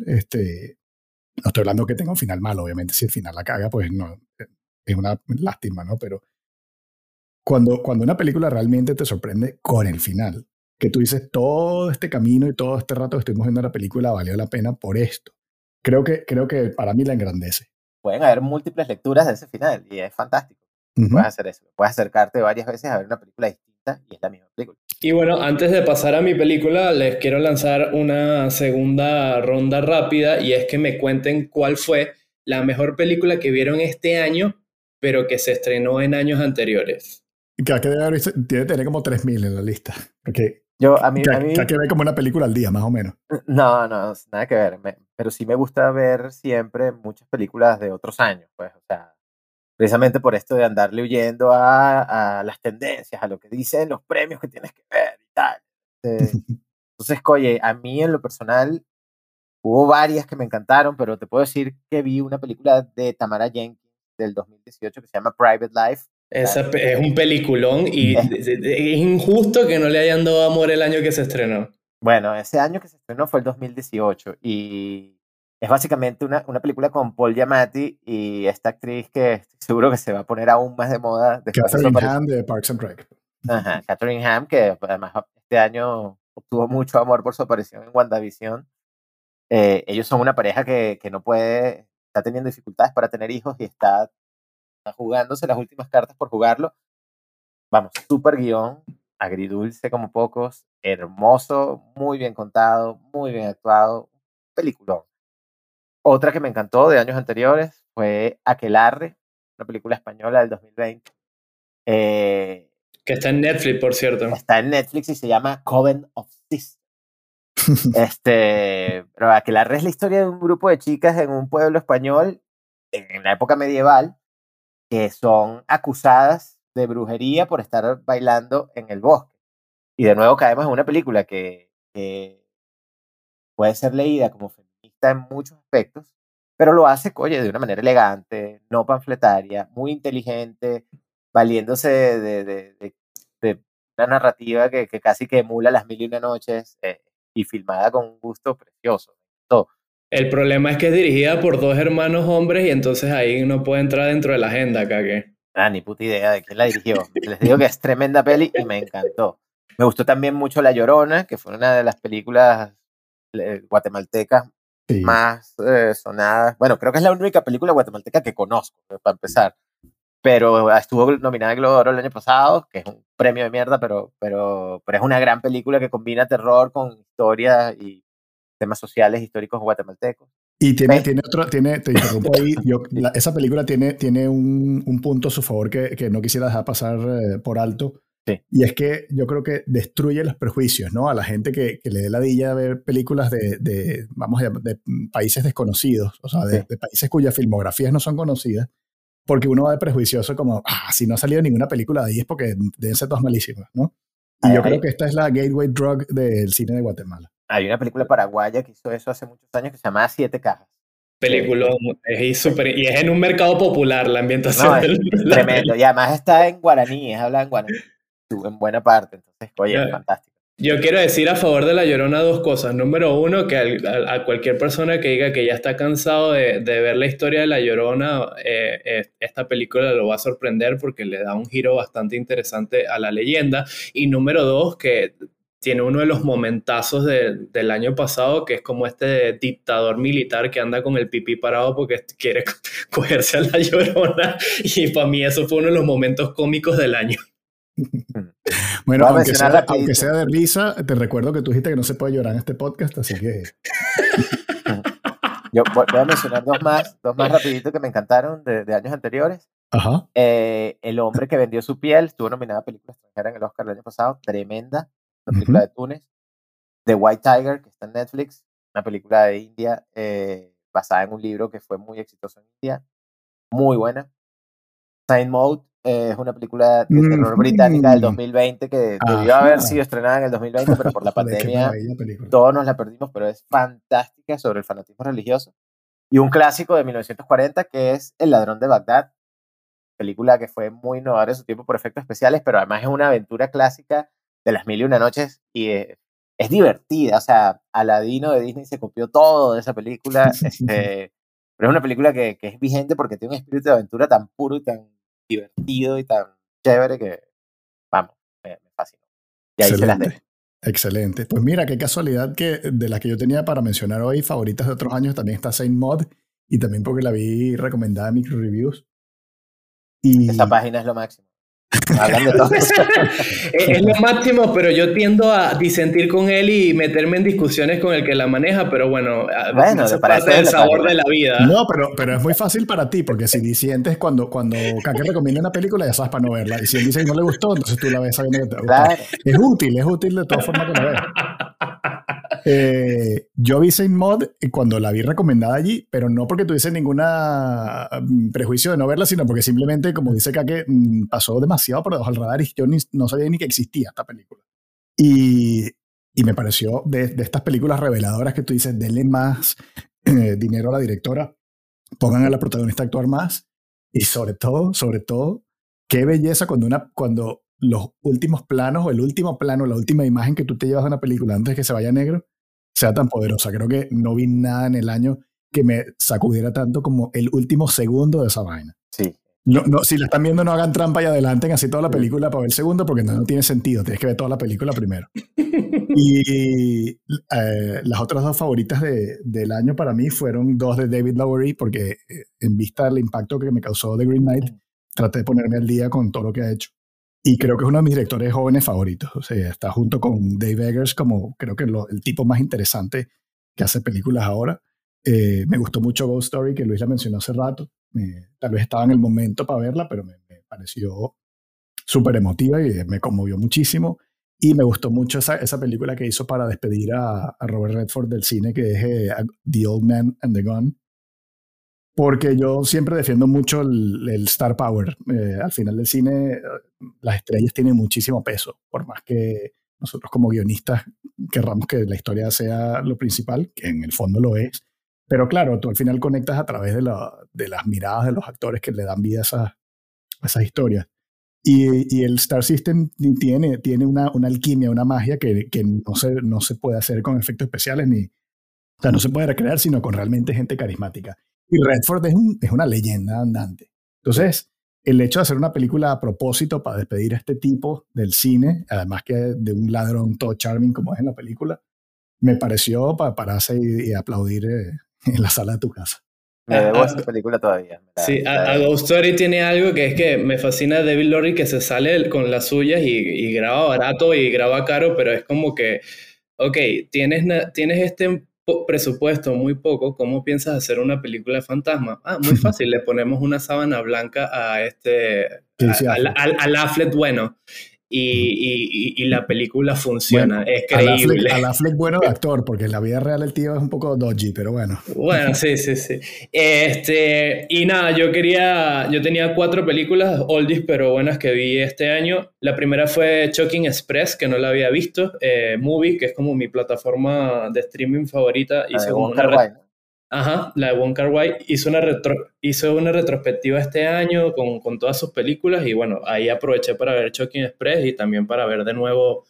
[SPEAKER 2] No estoy hablando que tenga un final malo, obviamente. Si el final la caga, pues no, es una lástima, ¿no? Pero cuando una película realmente te sorprende con el final, que tú dices, todo este camino y todo este rato que estuvimos viendo la película valió la pena por esto. Creo que para mí la engrandece.
[SPEAKER 3] Pueden haber múltiples lecturas de ese final y es fantástico. Puedes hacer eso. Puedes acercarte varias veces a ver una película distinta y es la misma película.
[SPEAKER 1] Y bueno, antes de pasar a mi película, les quiero lanzar una segunda ronda rápida y es que me cuenten cuál fue la mejor película que vieron este año, pero que se estrenó en años anteriores.
[SPEAKER 2] Que hay que debe tiene que tener como 3.000 en la lista. Porque
[SPEAKER 3] A mí,
[SPEAKER 2] hay que ver como una película al día, más o menos.
[SPEAKER 3] no, nada que ver. Pero sí me gusta ver siempre muchas películas de otros años, pues, o sea, precisamente por esto de andarle huyendo a las tendencias, a lo que dicen los premios que tienes que ver y tal. Entonces, oye, a mí en lo personal hubo varias que me encantaron, pero te puedo decir que vi una película de Tamara Jenkins del 2018 que se llama Private Life.
[SPEAKER 1] Es un peliculón y es injusto que no le hayan dado amor el año que se estrenó.
[SPEAKER 3] Bueno, ese año que se estrenó fue el 2018 y es básicamente una película con Paul Giamatti y esta actriz que estoy seguro que se va a poner aún más de moda después de su
[SPEAKER 2] Catherine
[SPEAKER 3] aparición.
[SPEAKER 2] Hahn de Parks and Rec.
[SPEAKER 3] Ajá, Catherine Hahn, que además este año obtuvo mucho amor por su aparición en WandaVision. Ellos son una pareja que no puede, está teniendo dificultades para tener hijos y está jugándose las últimas cartas por jugarlo. Vamos, súper guión, agridulce como pocos, hermoso, muy bien contado, muy bien actuado, peliculón. Otra que me encantó de años anteriores fue Aquelarre, una película española del 2020.
[SPEAKER 1] Que está en Netflix, por cierto.
[SPEAKER 3] Está en Netflix y se llama Coven of Sisters. Pero Aquelarre es la historia de un grupo de chicas en un pueblo español en la época medieval que son acusadas de brujería por estar bailando en el bosque. Y de nuevo caemos en una película que puede ser leída como feminista en muchos aspectos, pero lo hace, oye, de una manera elegante, no panfletaria, muy inteligente, valiéndose de una narrativa que casi que emula Las Mil y Una Noches y filmada con un gusto precioso. Todo.
[SPEAKER 1] El problema es que es dirigida por 2 hermanos hombres y entonces ahí no puede entrar dentro de la agenda, cague.
[SPEAKER 3] Ni puta idea de quién la dirigió. Les digo que es tremenda peli y me encantó. Me gustó también mucho La Llorona, que fue una de las películas guatemaltecas más sonadas. Bueno, creo que es la única película guatemalteca que conozco, para empezar. Pero estuvo nominada al Globo de Oro el año pasado, que es un premio de mierda, pero es una gran película que combina terror con historia y temas sociales históricos guatemaltecos.
[SPEAKER 2] Y te interrumpo ahí, esa película tiene un punto a su favor que no quisiera dejar pasar por alto.
[SPEAKER 3] Sí.
[SPEAKER 2] Y es que yo creo que destruye los prejuicios, ¿no? A la gente que le dé ladilla a ver películas de países desconocidos, o sea, de países cuyas filmografías no son conocidas, porque uno va de prejuicioso como, si no ha salido ninguna película de ahí es porque deben ser todas malísimas, ¿no? Y yo creo que esta es la gateway drug del cine de Guatemala.
[SPEAKER 3] Hay una película paraguaya que hizo eso hace muchos años que se llama Siete Cajas.
[SPEAKER 1] Película, y es en un mercado popular la ambientación.
[SPEAKER 3] Es tremendo. Y además está en guaraní, es hablada en guaraní, en buena parte. Entonces, oye, es fantástico.
[SPEAKER 1] Yo quiero decir a favor de La Llorona dos cosas. Número uno, que a cualquier persona que diga que ya está cansado de ver la historia de La Llorona, esta película lo va a sorprender porque le da un giro bastante interesante a la leyenda. Y número dos, que tiene uno de los momentazos del año pasado, que es como este dictador militar que anda con el pipí parado porque quiere cogerse a La Llorona. Y para mí eso fue uno de los momentos cómicos del año.
[SPEAKER 2] Bueno,
[SPEAKER 3] Voy a mencionar rapidito.
[SPEAKER 2] aunque sea de risa, te recuerdo que tú dijiste que no se puede llorar en este podcast, así que...
[SPEAKER 3] Yo voy a mencionar dos más rapidito que me encantaron de años anteriores.
[SPEAKER 2] Ajá.
[SPEAKER 3] El hombre que vendió su piel estuvo nominada a película extranjera en el Oscar el año pasado, tremenda, la película de Túnez. The White Tiger, que está en Netflix, una película de India basada en un libro que fue muy exitoso en India, muy buena. Saint Maud es una película de terror británica del 2020 que debió haber sido estrenada en el 2020, pero por la pandemia todos nos la perdimos, pero es fantástica sobre el fanatismo religioso. Y un clásico de 1940 que es El ladrón de Bagdad, película que fue muy innovadora en su tiempo por efectos especiales, pero además es una aventura clásica de las mil y una noches y es divertida. O sea, Aladino de Disney se copió todo de esa película, pero es una película que es vigente porque tiene un espíritu de aventura tan puro y tan divertido y tan chévere que, vamos, me fascinó. Y ahí se las dejo.
[SPEAKER 2] Excelente. Pues mira, qué casualidad que de las que yo tenía para mencionar hoy, favoritas de otros años, también está Saint Maud, y también porque la vi recomendada en Micro Reviews. Y...
[SPEAKER 3] Esa página es lo máximo. Hablan de todo.
[SPEAKER 1] Es lo máximo, pero yo tiendo a disentir con él y meterme en discusiones con el que la maneja, pero bueno, eso es parte del sabor de la vida.
[SPEAKER 2] No, pero es muy fácil para ti, porque si disientes cuando Kake recomienda una película, ya sabes para no verla, y si él dice que no le gustó, entonces tú la ves sabiendo que te gusta. Claro. Es útil de todas formas que la veas. Yo vi Saint Maud cuando la vi recomendada allí, pero no porque tuviese ninguna prejuicio de no verla, sino porque simplemente, como dice Kake, pasó demasiado por debajo del radar y yo no sabía ni que existía esta película. Y me pareció de estas películas reveladoras que tú dices, denle más dinero a la directora, pongan a la protagonista a actuar más, y sobre todo, qué belleza cuando los últimos planos o el último plano, la última imagen que tú te llevas de una película antes de que se vaya a negro, sea tan poderosa. Creo que no vi nada en el año que me sacudiera tanto como el último segundo de esa vaina.
[SPEAKER 3] Sí.
[SPEAKER 2] No, si la están viendo, no hagan trampa y adelanten así toda la película para ver el segundo, porque no tiene sentido. Tienes que ver toda la película primero. Y las otras dos favoritas del año para mí fueron dos de David Lowery, porque en vista del impacto que me causó The Green Knight, traté de ponerme al día con todo lo que ha hecho. Y creo que es uno de mis directores jóvenes favoritos. O sea, está junto con Dave Eggers como creo que el tipo más interesante que hace películas ahora. Me gustó mucho Ghost Story, que Luis la mencionó hace rato. Tal vez estaba en el momento para verla, pero me pareció súper emotiva y me conmovió muchísimo. Y me gustó mucho esa película que hizo para despedir a Robert Redford del cine, que es The Old Man and the Gun. Porque yo siempre defiendo mucho el star power. Al final del cine, las estrellas tienen muchísimo peso, por más que nosotros como guionistas querramos que la historia sea lo principal, que en el fondo lo es. Pero claro, tú al final conectas a través de las miradas de los actores que le dan vida a esas historias. Y el Star System tiene una alquimia, una magia que no se puede hacer con efectos especiales, o sea, no se puede recrear, sino con realmente gente carismática. Y Redford es una leyenda andante. Entonces, el hecho de hacer una película a propósito para despedir a este tipo del cine, además que de un ladrón todo charming como es en la película, me pareció para pararse y aplaudir en la sala de tu casa.
[SPEAKER 3] Me debo esa película todavía.
[SPEAKER 1] Sí, a Ghost Story tiene algo que es que me fascina David Lowery, que se sale con las suyas y graba barato y graba caro, pero es como que, ok, tienes este presupuesto muy poco, ¿cómo piensas hacer una película de fantasma? Muy fácil, le ponemos una sábana blanca al Affleck bueno. Y la película funciona, bueno, es creíble.
[SPEAKER 2] Al Affleck bueno de actor, porque en la vida real el tío es un poco dodgy, pero bueno.
[SPEAKER 1] Bueno, sí. Y nada, yo tenía 4 películas oldies pero buenas que vi este año. La primera fue Shocking Express, que no la había visto. Movie, que es como mi plataforma de streaming favorita. Hice como la de Wong Kar-wai hizo una retrospectiva este año con todas sus películas y bueno, ahí aproveché para ver Shocking Express y también para ver de nuevo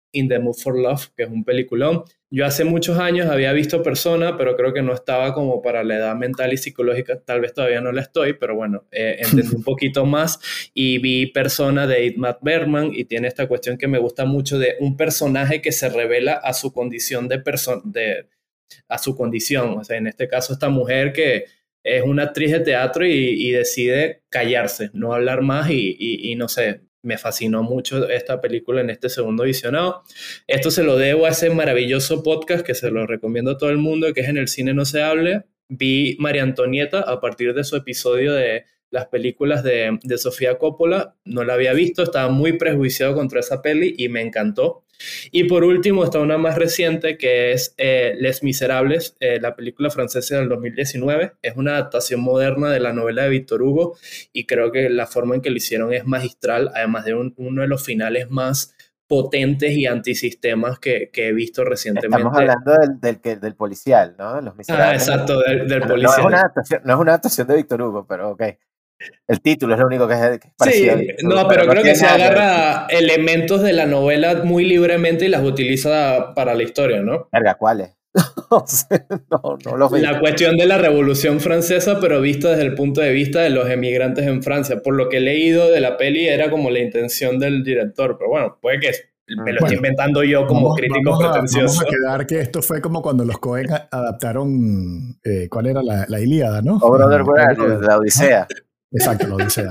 [SPEAKER 1] In the Mood for Love, que es un peliculón. Yo hace muchos años había visto Persona, pero creo que no estaba como para la edad mental y psicológica. Tal vez todavía no la estoy, pero bueno, entendí un poquito más y vi Persona de Ingmar Bergman y tiene esta cuestión que me gusta mucho de un personaje que se revela a su condición a su condición. O sea, en este caso esta mujer que es una actriz de teatro y decide callarse, no hablar más y no sé, me fascinó mucho esta película en este segundo visionado. Esto se lo debo a ese maravilloso podcast que se lo recomiendo a todo el mundo, que es En el cine no se hable. Vi María Antonieta a partir de su episodio de las películas de Sofía Coppola. No la había visto, estaba muy prejuiciado contra esa peli y me encantó. Y por último está una más reciente que es Les Miserables, la película francesa del 2019. Es una adaptación moderna de la novela de Víctor Hugo y creo que la forma en que lo hicieron es magistral, además de uno de los finales más potentes y antisistemas que he visto recientemente.
[SPEAKER 3] Estamos hablando del policial, ¿no? Los Miserables.
[SPEAKER 1] Exacto, del
[SPEAKER 3] No
[SPEAKER 1] policial.
[SPEAKER 3] no es una adaptación de Víctor Hugo, pero ok. El título es lo único que es parecido.
[SPEAKER 1] Sí, no, pero creo que se agarra elementos de la novela muy libremente y las utiliza para la historia, ¿no?
[SPEAKER 3] Verga, ¿cuáles? No los vi.
[SPEAKER 1] La cuestión de la Revolución Francesa, pero vista desde el punto de vista de los emigrantes en Francia. Por lo que he leído de la peli, era como la intención del director, pero bueno, puede que me lo esté inventando yo como crítico pretencioso.
[SPEAKER 2] Vamos a quedar que esto fue como cuando los Coen adaptaron, ¿cuál era? La Ilíada, ¿no?
[SPEAKER 3] O Brother, la Odisea.
[SPEAKER 2] Exacto, la Odisea.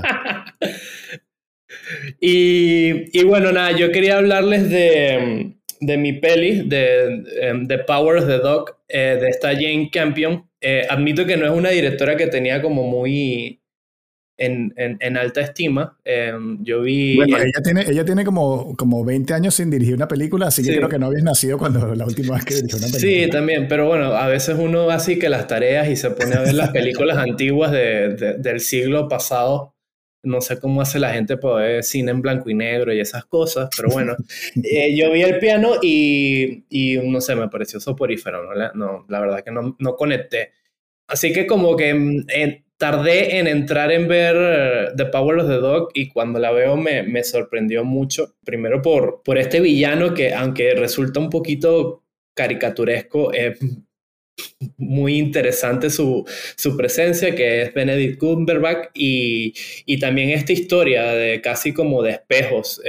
[SPEAKER 1] Y bueno, nada, yo quería hablarles de mi peli, de The Power of the Dog, de esta Jane Campion. Admito que no es una directora que tenía como muy en alta estima. Yo vi...
[SPEAKER 2] Bueno, ella tiene como 20 años sin dirigir una película, así que creo que no habías nacido cuando la última vez que dirigió una película.
[SPEAKER 1] Sí, también, pero bueno, a veces uno va así que las tareas y se pone a ver las películas antiguas del siglo pasado. No sé cómo hace la gente para ver cine en blanco y negro y esas cosas, pero bueno, yo vi el piano y no sé, me pareció soporífero, ¿no? La verdad que no conecté. Así que como que tardé en entrar en ver The Power of the Dog y cuando la veo me sorprendió mucho. Primero por este villano que, aunque resulta un poquito caricaturesco, es muy interesante su presencia, que es Benedict Cumberbatch, y también esta historia de casi como de espejos,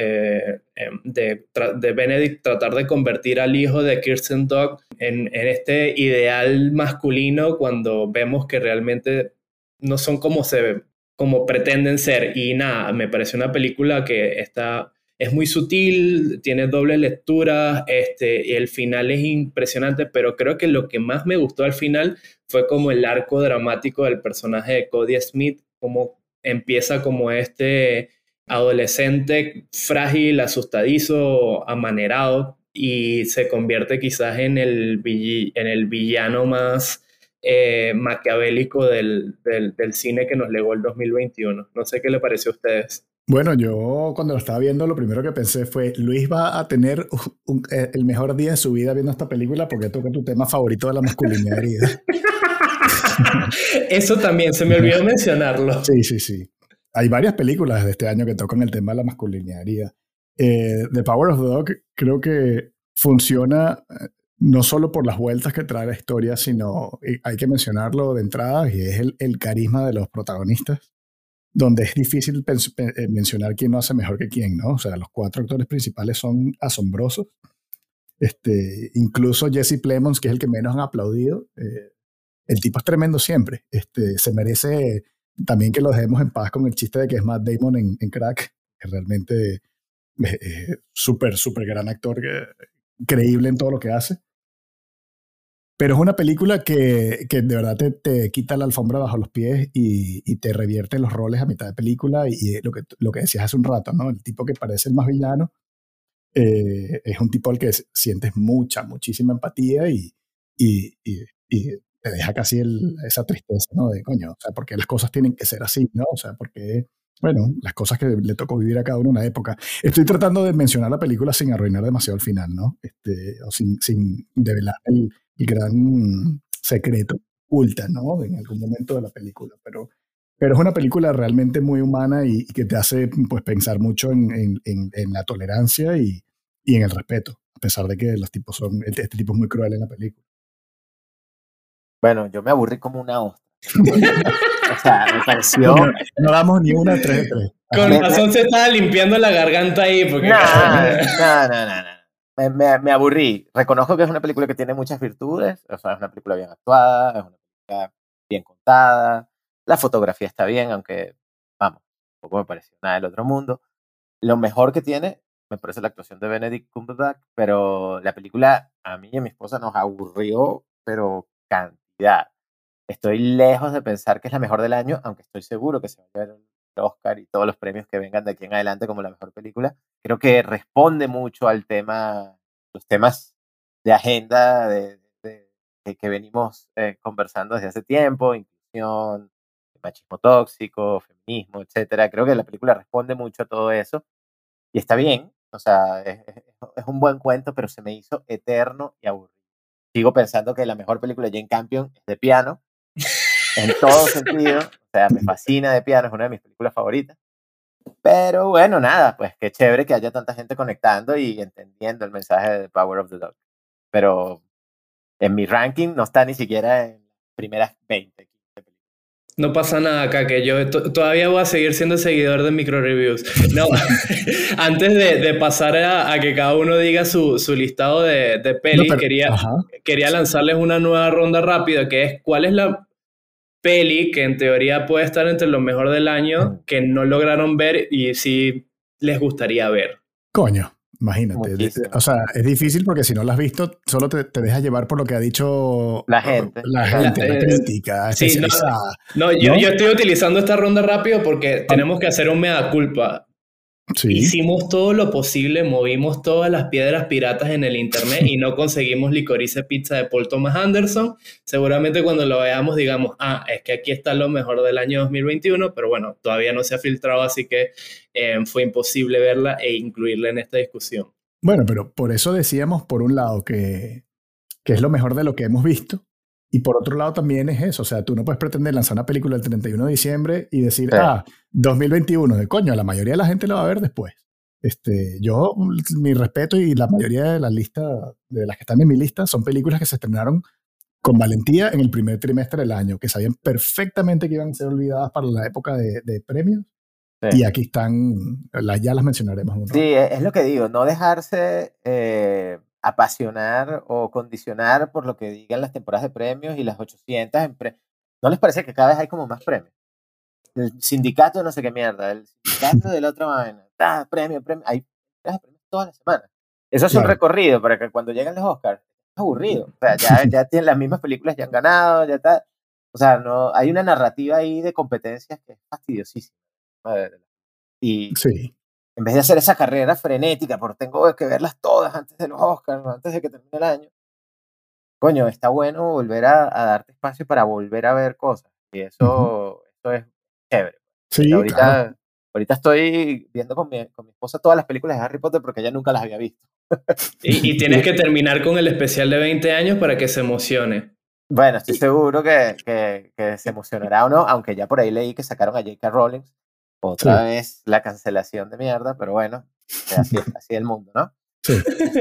[SPEAKER 1] de Benedict tratar de convertir al hijo de Kirsten Dunst en este ideal masculino cuando vemos que realmente no son como pretenden ser. Y nada, me parece una película que es muy sutil, tiene doble lectura, y el final es impresionante, pero creo que lo que más me gustó al final fue como el arco dramático del personaje de Cody Smith, como empieza como este adolescente frágil, asustadizo, amanerado, y se convierte quizás en el villano más maquiavélico del cine que nos legó el 2021. No sé qué le pareció a ustedes.
[SPEAKER 2] Bueno, yo cuando lo estaba viendo, lo primero que pensé fue, Luis va a tener el mejor día de su vida viendo esta película porque toca tu tema favorito de la masculinidad.
[SPEAKER 1] Eso también, se me olvidó mencionarlo.
[SPEAKER 2] Sí. Hay varias películas de este año que tocan el tema de la masculinidad. The Power of the Dog creo que funciona no solo por las vueltas que trae la historia, sino hay que mencionarlo de entrada, y es el carisma de los protagonistas, donde es difícil mencionar quién no hace mejor que quién, ¿no? O sea, los 4 actores principales son asombrosos. Incluso Jesse Plemons, que es el que menos han aplaudido, el tipo es tremendo siempre. Se merece también que lo dejemos en paz con el chiste de que es Matt Damon en Crack, que realmente es súper gran actor, creíble en todo lo que hace. Pero es una película que de verdad te quita la alfombra bajo los pies y te revierte los roles a mitad de película. Y lo que decías hace un rato, ¿no? El tipo que parece el más villano es un tipo al que sientes muchísima empatía y te deja casi esa tristeza, ¿no? De coño, o sea, ¿por qué las cosas tienen que ser así, ¿no? O sea, ¿por qué? Bueno, las cosas que le tocó vivir a cada uno en una época. Estoy tratando de mencionar la película sin arruinar demasiado el final, ¿no? O sin develar el gran secreto oculta, ¿no? En algún momento de la película, pero es una película realmente muy humana y que te hace pues pensar mucho en la tolerancia y y en el respeto, a pesar de que los tipos este tipo es muy cruel en la película.
[SPEAKER 3] Bueno, yo me aburrí como una ostra. O sea, me pareció...
[SPEAKER 2] No damos ni una 3 de 3.
[SPEAKER 1] Con razón se estaba limpiando la garganta ahí. Porque...
[SPEAKER 3] No. Me aburrí. Reconozco que es una película que tiene muchas virtudes. O sea, es una película bien actuada, es una película bien contada. La fotografía está bien, aunque, vamos, tampoco me pareció nada del otro mundo. Lo mejor que tiene, me parece la actuación de Benedict Cumberbatch, pero la película a mí y a mi esposa nos aburrió, pero cantidad. Estoy lejos de pensar que es la mejor del año, aunque estoy seguro que se va a ver el Oscar y todos los premios que vengan de aquí en adelante como la mejor película. Creo que responde mucho al tema, los temas de agenda que venimos conversando desde hace tiempo, inclusión, machismo tóxico, feminismo, etcétera. Creo que la película responde mucho a todo eso y está bien. O sea, es un buen cuento, pero se me hizo eterno y aburrido. Sigo pensando que la mejor película de Jane Campion es de piano, en todo sentido. O sea, me fascina de piano, es una de mis películas favoritas. Pero bueno, nada, pues qué chévere que haya tanta gente conectando y entendiendo el mensaje de The Power of the Dog. Pero en mi ranking no está ni siquiera en las primeras 20.
[SPEAKER 1] No pasa nada acá, que yo todavía voy a seguir siendo seguidor de Micro Reviews. No, antes de pasar a que cada uno diga su listado de pelis, quería lanzarles una nueva ronda rápida, que es ¿cuál es la peli que en teoría puede estar entre lo mejor del año que no lograron ver y sí les gustaría ver?
[SPEAKER 2] Coño, imagínate. O sea, es difícil porque si no la has visto, solo te dejas llevar por lo que ha dicho
[SPEAKER 3] la gente,
[SPEAKER 2] la crítica especializada.
[SPEAKER 1] Yo estoy utilizando esta ronda rápido porque tenemos que hacer un mea culpa. Sí. Hicimos todo lo posible, movimos todas las piedras piratas en el internet y no conseguimos Licorice Pizza de Paul Thomas Anderson. Seguramente cuando lo veamos digamos, es que aquí está lo mejor del año 2021, pero bueno, todavía no se ha filtrado, así que fue imposible verla e incluirla en esta discusión.
[SPEAKER 2] Bueno, pero por eso decíamos, por un lado, que es lo mejor de lo que hemos visto, y por otro lado también es eso, o sea, tú no puedes pretender lanzar una película el 31 de diciembre y decir, 2021, de coño, la mayoría de la gente lo va a ver después. Yo, mi respeto y la mayoría de las que están en mi lista, son películas que se estrenaron con valentía en el primer trimestre del año, que sabían perfectamente que iban a ser olvidadas para la época de premios. Sí. Y aquí están, ya las mencionaremos un rato.
[SPEAKER 3] Sí, es lo que digo, no dejarse apasionar o condicionar por lo que digan las temporadas de premios y las 800 ¿No les parece que cada vez hay como más premios? El sindicato no sé qué mierda, el sindicato de la otra vaina, premio, hay premios todas las semanas. Eso es un recorrido para que cuando lleguen los Oscars, es aburrido. O sea, ya tienen las mismas películas, ya han ganado, ya está. O sea, no, hay una narrativa ahí de competencias que es fastidiosísima. Y
[SPEAKER 2] sí.
[SPEAKER 3] En vez de hacer esa carrera frenética, porque tengo que verlas todas antes de los Oscars, antes de que termine el año, coño, está bueno volver a darte espacio para volver a ver cosas. Y eso es chévere.
[SPEAKER 2] Sí,
[SPEAKER 3] ahorita estoy viendo con mi esposa todas las películas de Harry Potter porque ella nunca las había visto.
[SPEAKER 1] Y tienes que terminar con el especial de 20 años para que se emocione.
[SPEAKER 3] Bueno, estoy seguro que se emocionará o no, aunque ya por ahí leí que sacaron a J.K. Rowling. Otra vez la cancelación de mierda, pero bueno, así es el mundo, ¿no?
[SPEAKER 2] Sí.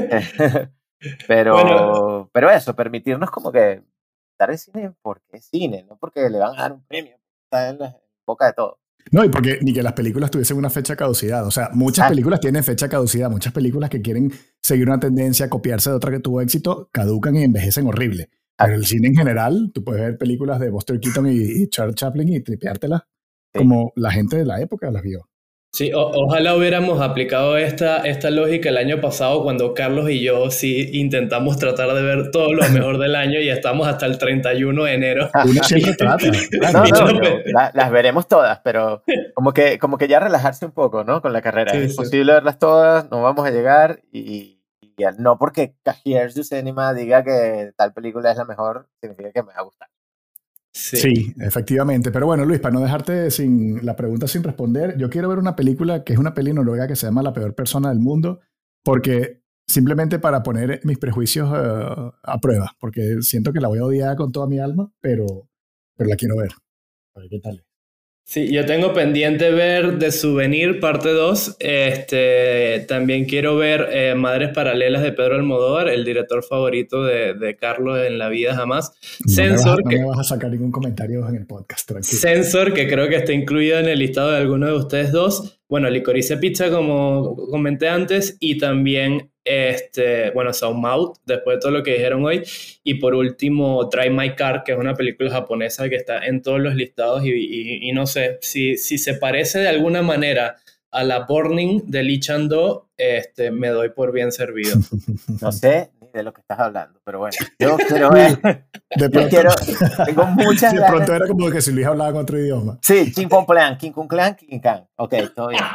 [SPEAKER 3] Pero eso, permitirnos como que estar en cine porque es cine, no porque le van a dar un premio, está en la boca de todo.
[SPEAKER 2] No, y porque ni que las películas tuviesen una fecha de caducidad. O sea, muchas películas tienen fecha de caducidad. Muchas películas que quieren seguir una tendencia, copiarse de otra que tuvo éxito, caducan y envejecen horrible. Pero el cine en general, tú puedes ver películas de Buster Keaton y Charles Chaplin y tripeártelas como la gente de la época las vio.
[SPEAKER 1] Sí, ojalá hubiéramos aplicado esta lógica el año pasado cuando Carlos y yo sí intentamos tratar de ver todo lo mejor del año y estamos hasta el 31 de enero.
[SPEAKER 2] Uno siempre trata.
[SPEAKER 3] Las veremos todas, pero como que ya relajarse un poco, ¿no? Con la carrera. Es imposible verlas todas, no vamos a llegar y no porque Cahiers du Cinema diga que tal película es la mejor, significa que me va a gustar.
[SPEAKER 2] Sí, efectivamente. Pero bueno, Luis, para no dejarte sin la pregunta sin responder, yo quiero ver una película que es una peli noruega que se llama La peor persona del mundo, porque simplemente para poner mis prejuicios a prueba, porque siento que la voy a odiar con toda mi alma, pero la quiero ver. A ver qué tal.
[SPEAKER 1] Sí, yo tengo pendiente ver The Souvenir parte 2. También quiero ver Madres Paralelas de Pedro Almodóvar, el director favorito de Carlos en la vida jamás.
[SPEAKER 2] No me vas a sacar ningún comentario en el podcast, tranquilo.
[SPEAKER 1] Sensor, que creo que está incluido en el listado de alguno de ustedes dos. Bueno, Licorice Pizza, como comenté antes, y también, Sound Mouth, después de todo lo que dijeron hoy. Y por último, Drive My Car, que es una película japonesa que está en todos los listados y no sé, si se parece de alguna manera a la Burning de Lee Chang-do, me doy por bien servido.
[SPEAKER 3] No sé ni de lo que estás hablando, pero bueno, yo quiero ver. Tengo muchas ganas.
[SPEAKER 2] De pronto era como que si Luis hablaba en otro idioma.
[SPEAKER 3] Sí, King Kong Plan, King Kong Clan, King Kong. Ok, todo bien.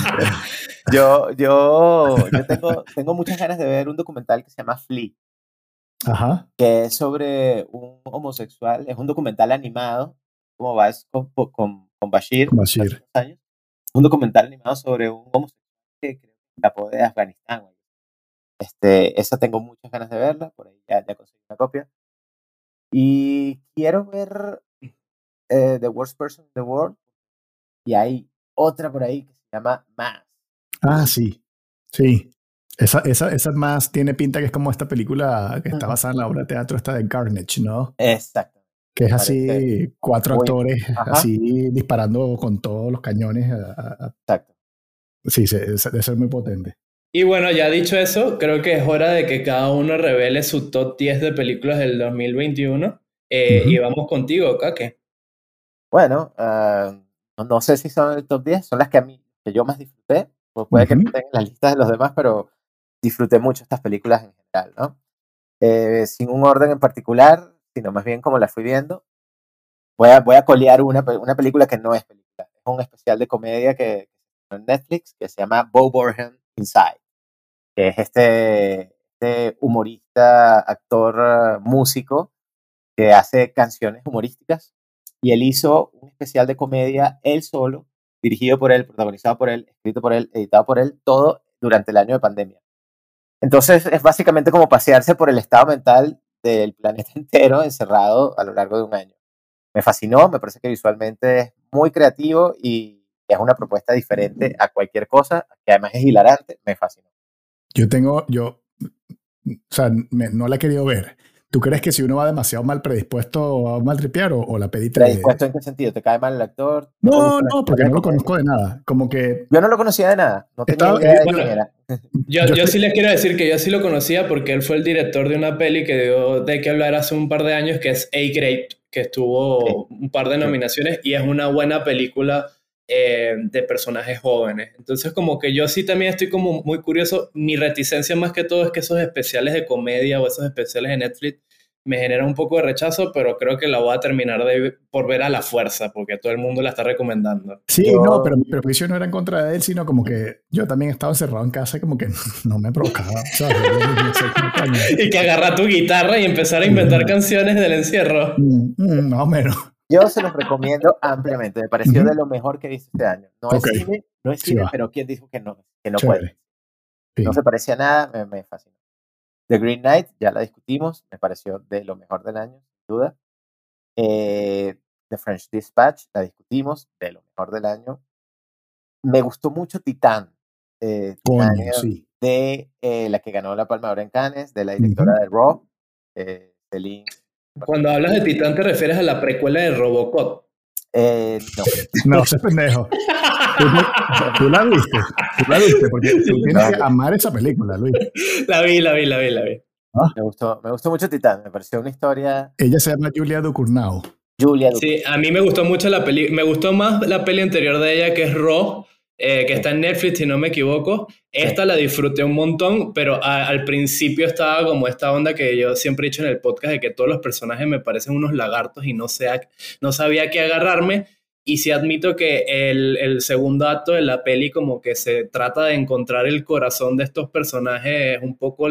[SPEAKER 3] yo tengo muchas ganas de ver un documental que se llama Flea.
[SPEAKER 2] Ajá.
[SPEAKER 3] Que es sobre un homosexual, es un documental animado, como va con Bashir.
[SPEAKER 2] Con Bashir.
[SPEAKER 3] Años. Un documental animado sobre un homosexual que creo que escapó de Afganistán. Esa tengo muchas ganas de verla, por ahí ya conseguí una copia. Y quiero ver The Worst Person in the World. Y hay otra por ahí que se llama Mass.
[SPEAKER 2] Ah, sí. Sí. Esa más tiene pinta que es como esta película que está basada en la obra de teatro esta de Carnage, ¿no?
[SPEAKER 3] Exacto.
[SPEAKER 2] Que es así, 4 actores así disparando con todos los cañones.
[SPEAKER 3] Exacto.
[SPEAKER 2] Sí, debe ser muy potente.
[SPEAKER 1] Y bueno, ya dicho eso, creo que es hora de que cada uno revele su top 10 de películas del 2021. Y vamos contigo, Kake.
[SPEAKER 3] Bueno, no sé si son el top 10, son las que yo más disfruté. Pues puede que no estén en las listas de los demás, pero disfruté mucho estas películas en general, ¿no? Sin un orden en particular, sino más bien como las fui viendo. Voy a colear una película que no es película. Es un especial de comedia que en Netflix que se llama Bo Burnham Inside, que es este humorista, actor, músico que hace canciones humorísticas, y él hizo un especial de comedia él solo, dirigido por él, protagonizado por él, escrito por él, editado por él, todo durante el año de pandemia. Entonces es básicamente como pasearse por el estado mental del planeta entero encerrado a lo largo de un año. Me fascinó, me parece que visualmente es muy creativo y es una propuesta diferente a cualquier cosa, que además es hilarante, me fascinó.
[SPEAKER 2] No la he querido ver. ¿Tú crees que si uno va demasiado mal predispuesto a mal tripear o la pedí
[SPEAKER 3] ¿Predispuesto en qué sentido? ¿Te cae mal el actor?
[SPEAKER 2] No, porque no lo conozco de nada. Como que...
[SPEAKER 3] Yo no lo conocía de nada. No tenía idea de quién era.
[SPEAKER 1] Yo sí les quiero decir que yo sí lo conocía porque él fue el director de una peli que dio de qué hablar hace un par de años, que es A-Grade, que estuvo un par de nominaciones y es una buena película de personajes jóvenes. Entonces como que yo sí también estoy como muy curioso. Mi reticencia más que todo es que esos especiales de comedia o esos especiales de Netflix me genera un poco de rechazo, pero creo que la voy a terminar por ver a la fuerza, porque todo el mundo la está recomendando.
[SPEAKER 2] Sí, pero mi prejuicio no era en contra de él, sino como que yo también estaba encerrado en casa y como que no me provocaba. ¿Sabes?
[SPEAKER 1] Y que agarra tu guitarra y empezar a inventar canciones del encierro.
[SPEAKER 2] Más o menos.
[SPEAKER 3] Yo se los recomiendo ampliamente. Me pareció de lo mejor que he visto este año. No es cine, pero ¿quién dijo que no puede? Sí. No se parecía a nada, me fascinó. The Green Knight, ya la discutimos, me pareció de lo mejor del año, sin duda. The French Dispatch, la discutimos, de lo mejor del año. Me gustó mucho Titán.
[SPEAKER 2] Sí.
[SPEAKER 3] De la que ganó la Palma de Oro en Cannes, de la directora de Raw, Celine.
[SPEAKER 1] Cuando hablas de Titán, ¿te refieres a la precuela de Robocop?
[SPEAKER 3] No.
[SPEAKER 2] No, ese pendejo. ¿Tú la viste? Porque tú tienes que amar esa película, Luis.
[SPEAKER 1] La vi.
[SPEAKER 3] ¿Ah? Me gustó mucho Titán, me pareció una historia...
[SPEAKER 2] Ella se llama Julia Ducournau.
[SPEAKER 1] Sí, a mí me gustó mucho la peli. Me gustó más la peli anterior de ella, que es Raw, que está en Netflix, si no me equivoco. Esta la disfruté un montón, pero al principio estaba como esta onda que yo siempre he dicho en el podcast, de que todos los personajes me parecen unos lagartos y no sabía qué agarrarme. Y sí admito que el segundo acto de la peli como que se trata de encontrar el corazón de estos personajes un poco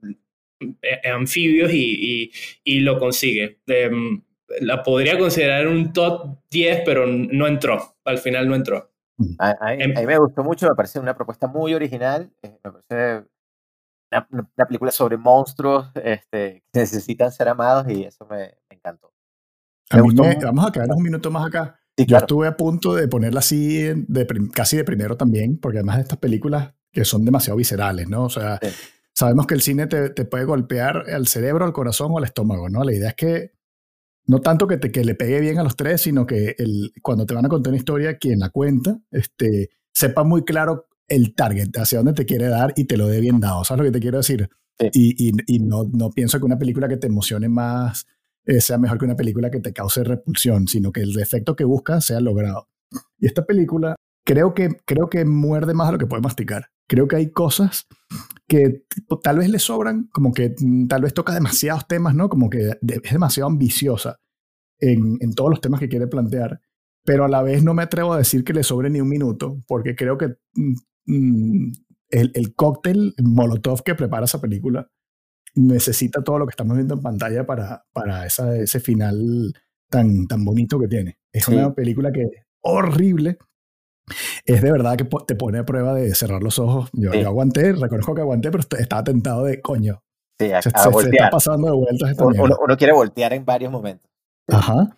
[SPEAKER 1] anfibios y lo consigue. La podría considerar un top 10, pero no entró. Al final no entró.
[SPEAKER 3] A mí me gustó mucho, me parece una propuesta muy original. Me parece una película sobre monstruos que necesitan ser amados y eso me encantó.
[SPEAKER 2] Vamos a quedarnos un minuto más acá.
[SPEAKER 3] Sí,
[SPEAKER 2] Yo
[SPEAKER 3] claro.
[SPEAKER 2] estuve a punto de ponerla así, casi de primero también, porque además de estas películas que son demasiado viscerales, ¿no? O sea,
[SPEAKER 3] Sí,
[SPEAKER 2] sabemos que el cine te puede golpear al cerebro, al corazón o al estómago, ¿no? La idea es que no tanto que le pegue bien a los tres, sino que cuando te van a contar una historia, quien la cuenta, sepa muy claro el target, hacia dónde te quiere dar y te lo dé bien dado. ¿Sabes lo que te quiero decir?
[SPEAKER 3] sí.
[SPEAKER 2] Y no pienso que una película que te emocione más sea mejor que una película que te cause repulsión, sino que el efecto que busca sea logrado. Y esta película creo que muerde más a lo que puede masticar. Creo que hay cosas que tal vez le sobran, como que tal vez toca demasiados temas, ¿no? Como que es demasiado ambiciosa en todos los temas que quiere plantear, pero a la vez no me atrevo a decir que le sobre ni un minuto, porque creo que el cóctel Molotov que prepara esa película necesita todo lo que estamos viendo en pantalla para ese final tan bonito que tiene. Es una
[SPEAKER 3] Sí,
[SPEAKER 2] película que es horrible, es de verdad que te pone a prueba de cerrar los ojos. Yo
[SPEAKER 3] sí,
[SPEAKER 2] aguanté, reconozco que aguanté, pero estaba tentado de coño.
[SPEAKER 3] sí, a
[SPEAKER 2] Se está
[SPEAKER 3] voltear.
[SPEAKER 2] pasando de vueltas esta
[SPEAKER 3] Uno,
[SPEAKER 2] mierda.
[SPEAKER 3] uno quiere voltear en varios momentos.
[SPEAKER 2] Ajá.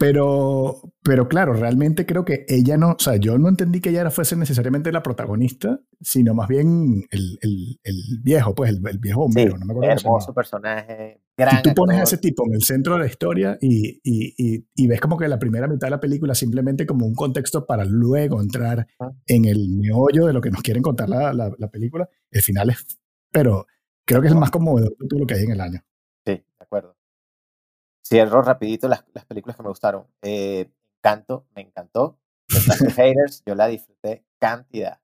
[SPEAKER 2] Pero claro, realmente creo que ella no, o sea, yo no entendí que ella fuese necesariamente la protagonista, sino más bien el viejo, pues el viejo
[SPEAKER 3] Sí,
[SPEAKER 2] bombero, no me acuerdo cómo se
[SPEAKER 3] hermoso
[SPEAKER 2] llamaba.
[SPEAKER 3] personaje,
[SPEAKER 2] Si
[SPEAKER 3] gran
[SPEAKER 2] tú pones a ese
[SPEAKER 3] actor.
[SPEAKER 2] tipo en el centro de la historia y ves como que la primera mitad de la película simplemente como un contexto para luego entrar
[SPEAKER 3] Ujú.
[SPEAKER 2] en el meollo de lo que nos quieren contar la película, el final es, pero creo que es el más
[SPEAKER 3] Hermoso.
[SPEAKER 2] conmovedor de todo lo que hay en el año.
[SPEAKER 3] Sí, de acuerdo. Cierro rapidito las películas que me gustaron. Encanto, me encantó. Tendrá sus haters, yo la disfruté cantidad.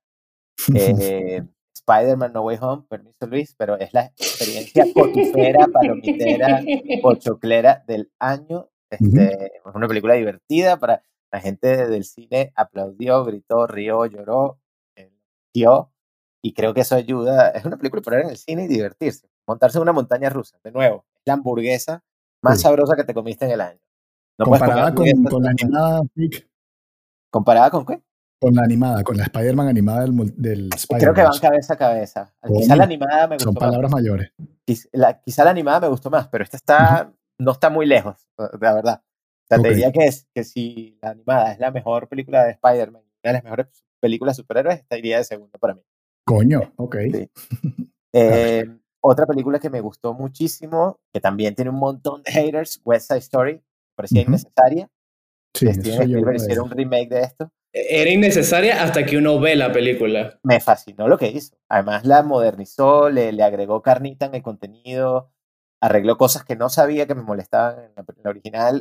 [SPEAKER 3] Spider-Man No Way Home, permiso Luis, pero es la experiencia cotufera, palomitera, pochoclera del año.
[SPEAKER 2] Ujú.
[SPEAKER 3] Es una película divertida para la gente del cine, aplaudió, gritó, rió, lloró, dio, y creo que eso ayuda. Es una película para ver en el cine y divertirse. Montarse en una montaña rusa, de nuevo, es la hamburguesa más
[SPEAKER 2] Sí.
[SPEAKER 3] sabrosa que te comiste en el año. No puedes comer
[SPEAKER 2] Comparada
[SPEAKER 3] hamburguesa
[SPEAKER 2] con la
[SPEAKER 3] dos veces.
[SPEAKER 2] animada, Rick,
[SPEAKER 3] ¿Comparada con qué?
[SPEAKER 2] con la animada, con la Spider-Man animada del
[SPEAKER 3] Creo que van
[SPEAKER 2] Spider-Verse.
[SPEAKER 3] cabeza a cabeza. Quizá la
[SPEAKER 2] Coño,
[SPEAKER 3] animada me
[SPEAKER 2] son
[SPEAKER 3] gustó más.
[SPEAKER 2] palabras mayores.
[SPEAKER 3] Quizá la animada me gustó más, pero esta
[SPEAKER 2] Ujú.
[SPEAKER 3] no está muy lejos, la verdad. O sea, te
[SPEAKER 2] Ok.
[SPEAKER 3] diría que si la animada es la mejor película de Spider-Man, una de las mejores películas de superhéroes, esta iría de segundo para mí.
[SPEAKER 2] Coño, ok.
[SPEAKER 3] Sí.
[SPEAKER 2] A ver.
[SPEAKER 3] Otra película que me gustó muchísimo, que también tiene un montón de haters, West Side Story, me parecía
[SPEAKER 2] Ujú.
[SPEAKER 3] innecesaria.
[SPEAKER 2] Sí,
[SPEAKER 3] De
[SPEAKER 2] eso
[SPEAKER 3] Steven
[SPEAKER 2] soy yo
[SPEAKER 3] Spielberg
[SPEAKER 2] uno de
[SPEAKER 3] hicieron un
[SPEAKER 2] ellos.
[SPEAKER 3] remake de esto.
[SPEAKER 1] Era innecesaria hasta que uno ve la película.
[SPEAKER 3] Me fascinó lo que hizo. Además la modernizó, le agregó carnita en el contenido, arregló cosas que no sabía que me molestaban en la original,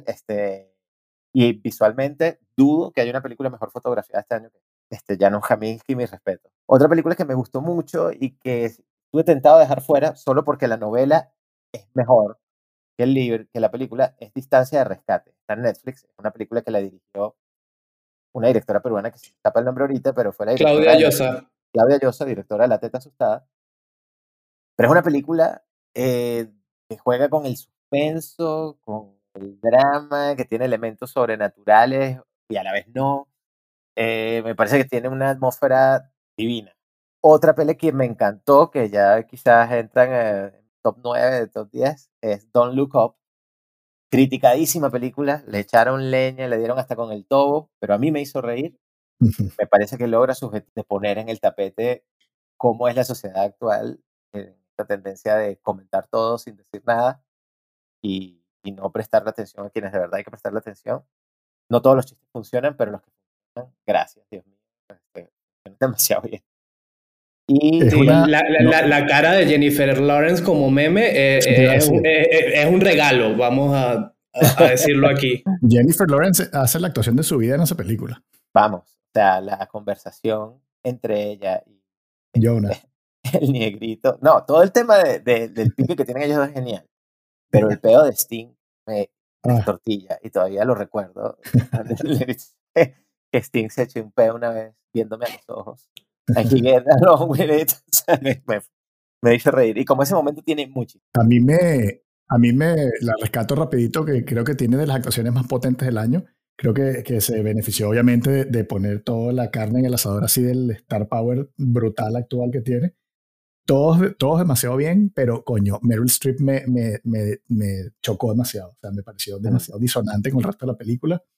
[SPEAKER 3] y visualmente dudo que haya una película mejor fotografiada este año que Janusz Kaminski, mi respeto. Otra película que me gustó mucho y que estuve tentado de dejar fuera solo porque la novela es mejor que el libro, que la película, es Distancia de Rescate. Está en Netflix, es una película que la dirigió una directora peruana que se me escapa el nombre ahorita, pero fue la directora
[SPEAKER 1] Claudia
[SPEAKER 3] de
[SPEAKER 1] Llosa.
[SPEAKER 3] Claudia Llosa, directora de La Teta Asustada. Pero es una película que juega con el suspenso, con el drama, que tiene elementos sobrenaturales y a la vez no. Me parece que tiene una atmósfera divina. Otra peli que me encantó, que ya quizás entra en top 9 de top 10, es Don't Look Up. Criticadísima película, le echaron leña, le dieron hasta con el tobo, pero a mí me hizo reír.
[SPEAKER 2] Ujú.
[SPEAKER 3] Me parece que logra de poner en el tapete cómo es la sociedad actual, la tendencia de comentar todo sin decir nada y no prestarle atención a quienes de verdad hay que prestarle atención. No todos los chistes funcionan, pero los que funcionan, gracias, Dios mío, funcionan demasiado bien.
[SPEAKER 2] Es
[SPEAKER 3] Y
[SPEAKER 2] una. No,
[SPEAKER 1] La cara de Jennifer Lawrence como meme
[SPEAKER 2] eso te iba a decir.
[SPEAKER 1] es un regalo, vamos a decirlo aquí.
[SPEAKER 2] Jennifer Lawrence hace la actuación de su vida en esa película.
[SPEAKER 3] vamos, o sea, la conversación entre ella y el,
[SPEAKER 2] Jonah.
[SPEAKER 3] el negrito, no, todo el tema del pique que tienen ellos dos es genial. Pero el peo de Sting me
[SPEAKER 2] Ah,
[SPEAKER 3] tortilla y todavía lo recuerdo. Le dice que Sting se echó un peo una vez viéndome a los ojos. And he get along with it. O sea, me hizo reír. Y como ese momento tiene mucho.
[SPEAKER 2] a mí me, a mí me la rescato rapidito, que creo que tiene de las actuaciones más potentes del año. Creo que se benefició obviamente de poner toda la carne en el asador así del star power brutal actual que tiene. Todos demasiado bien, pero coño, Meryl Streep me chocó demasiado. O sea, me pareció demasiado disonante con el resto de la película.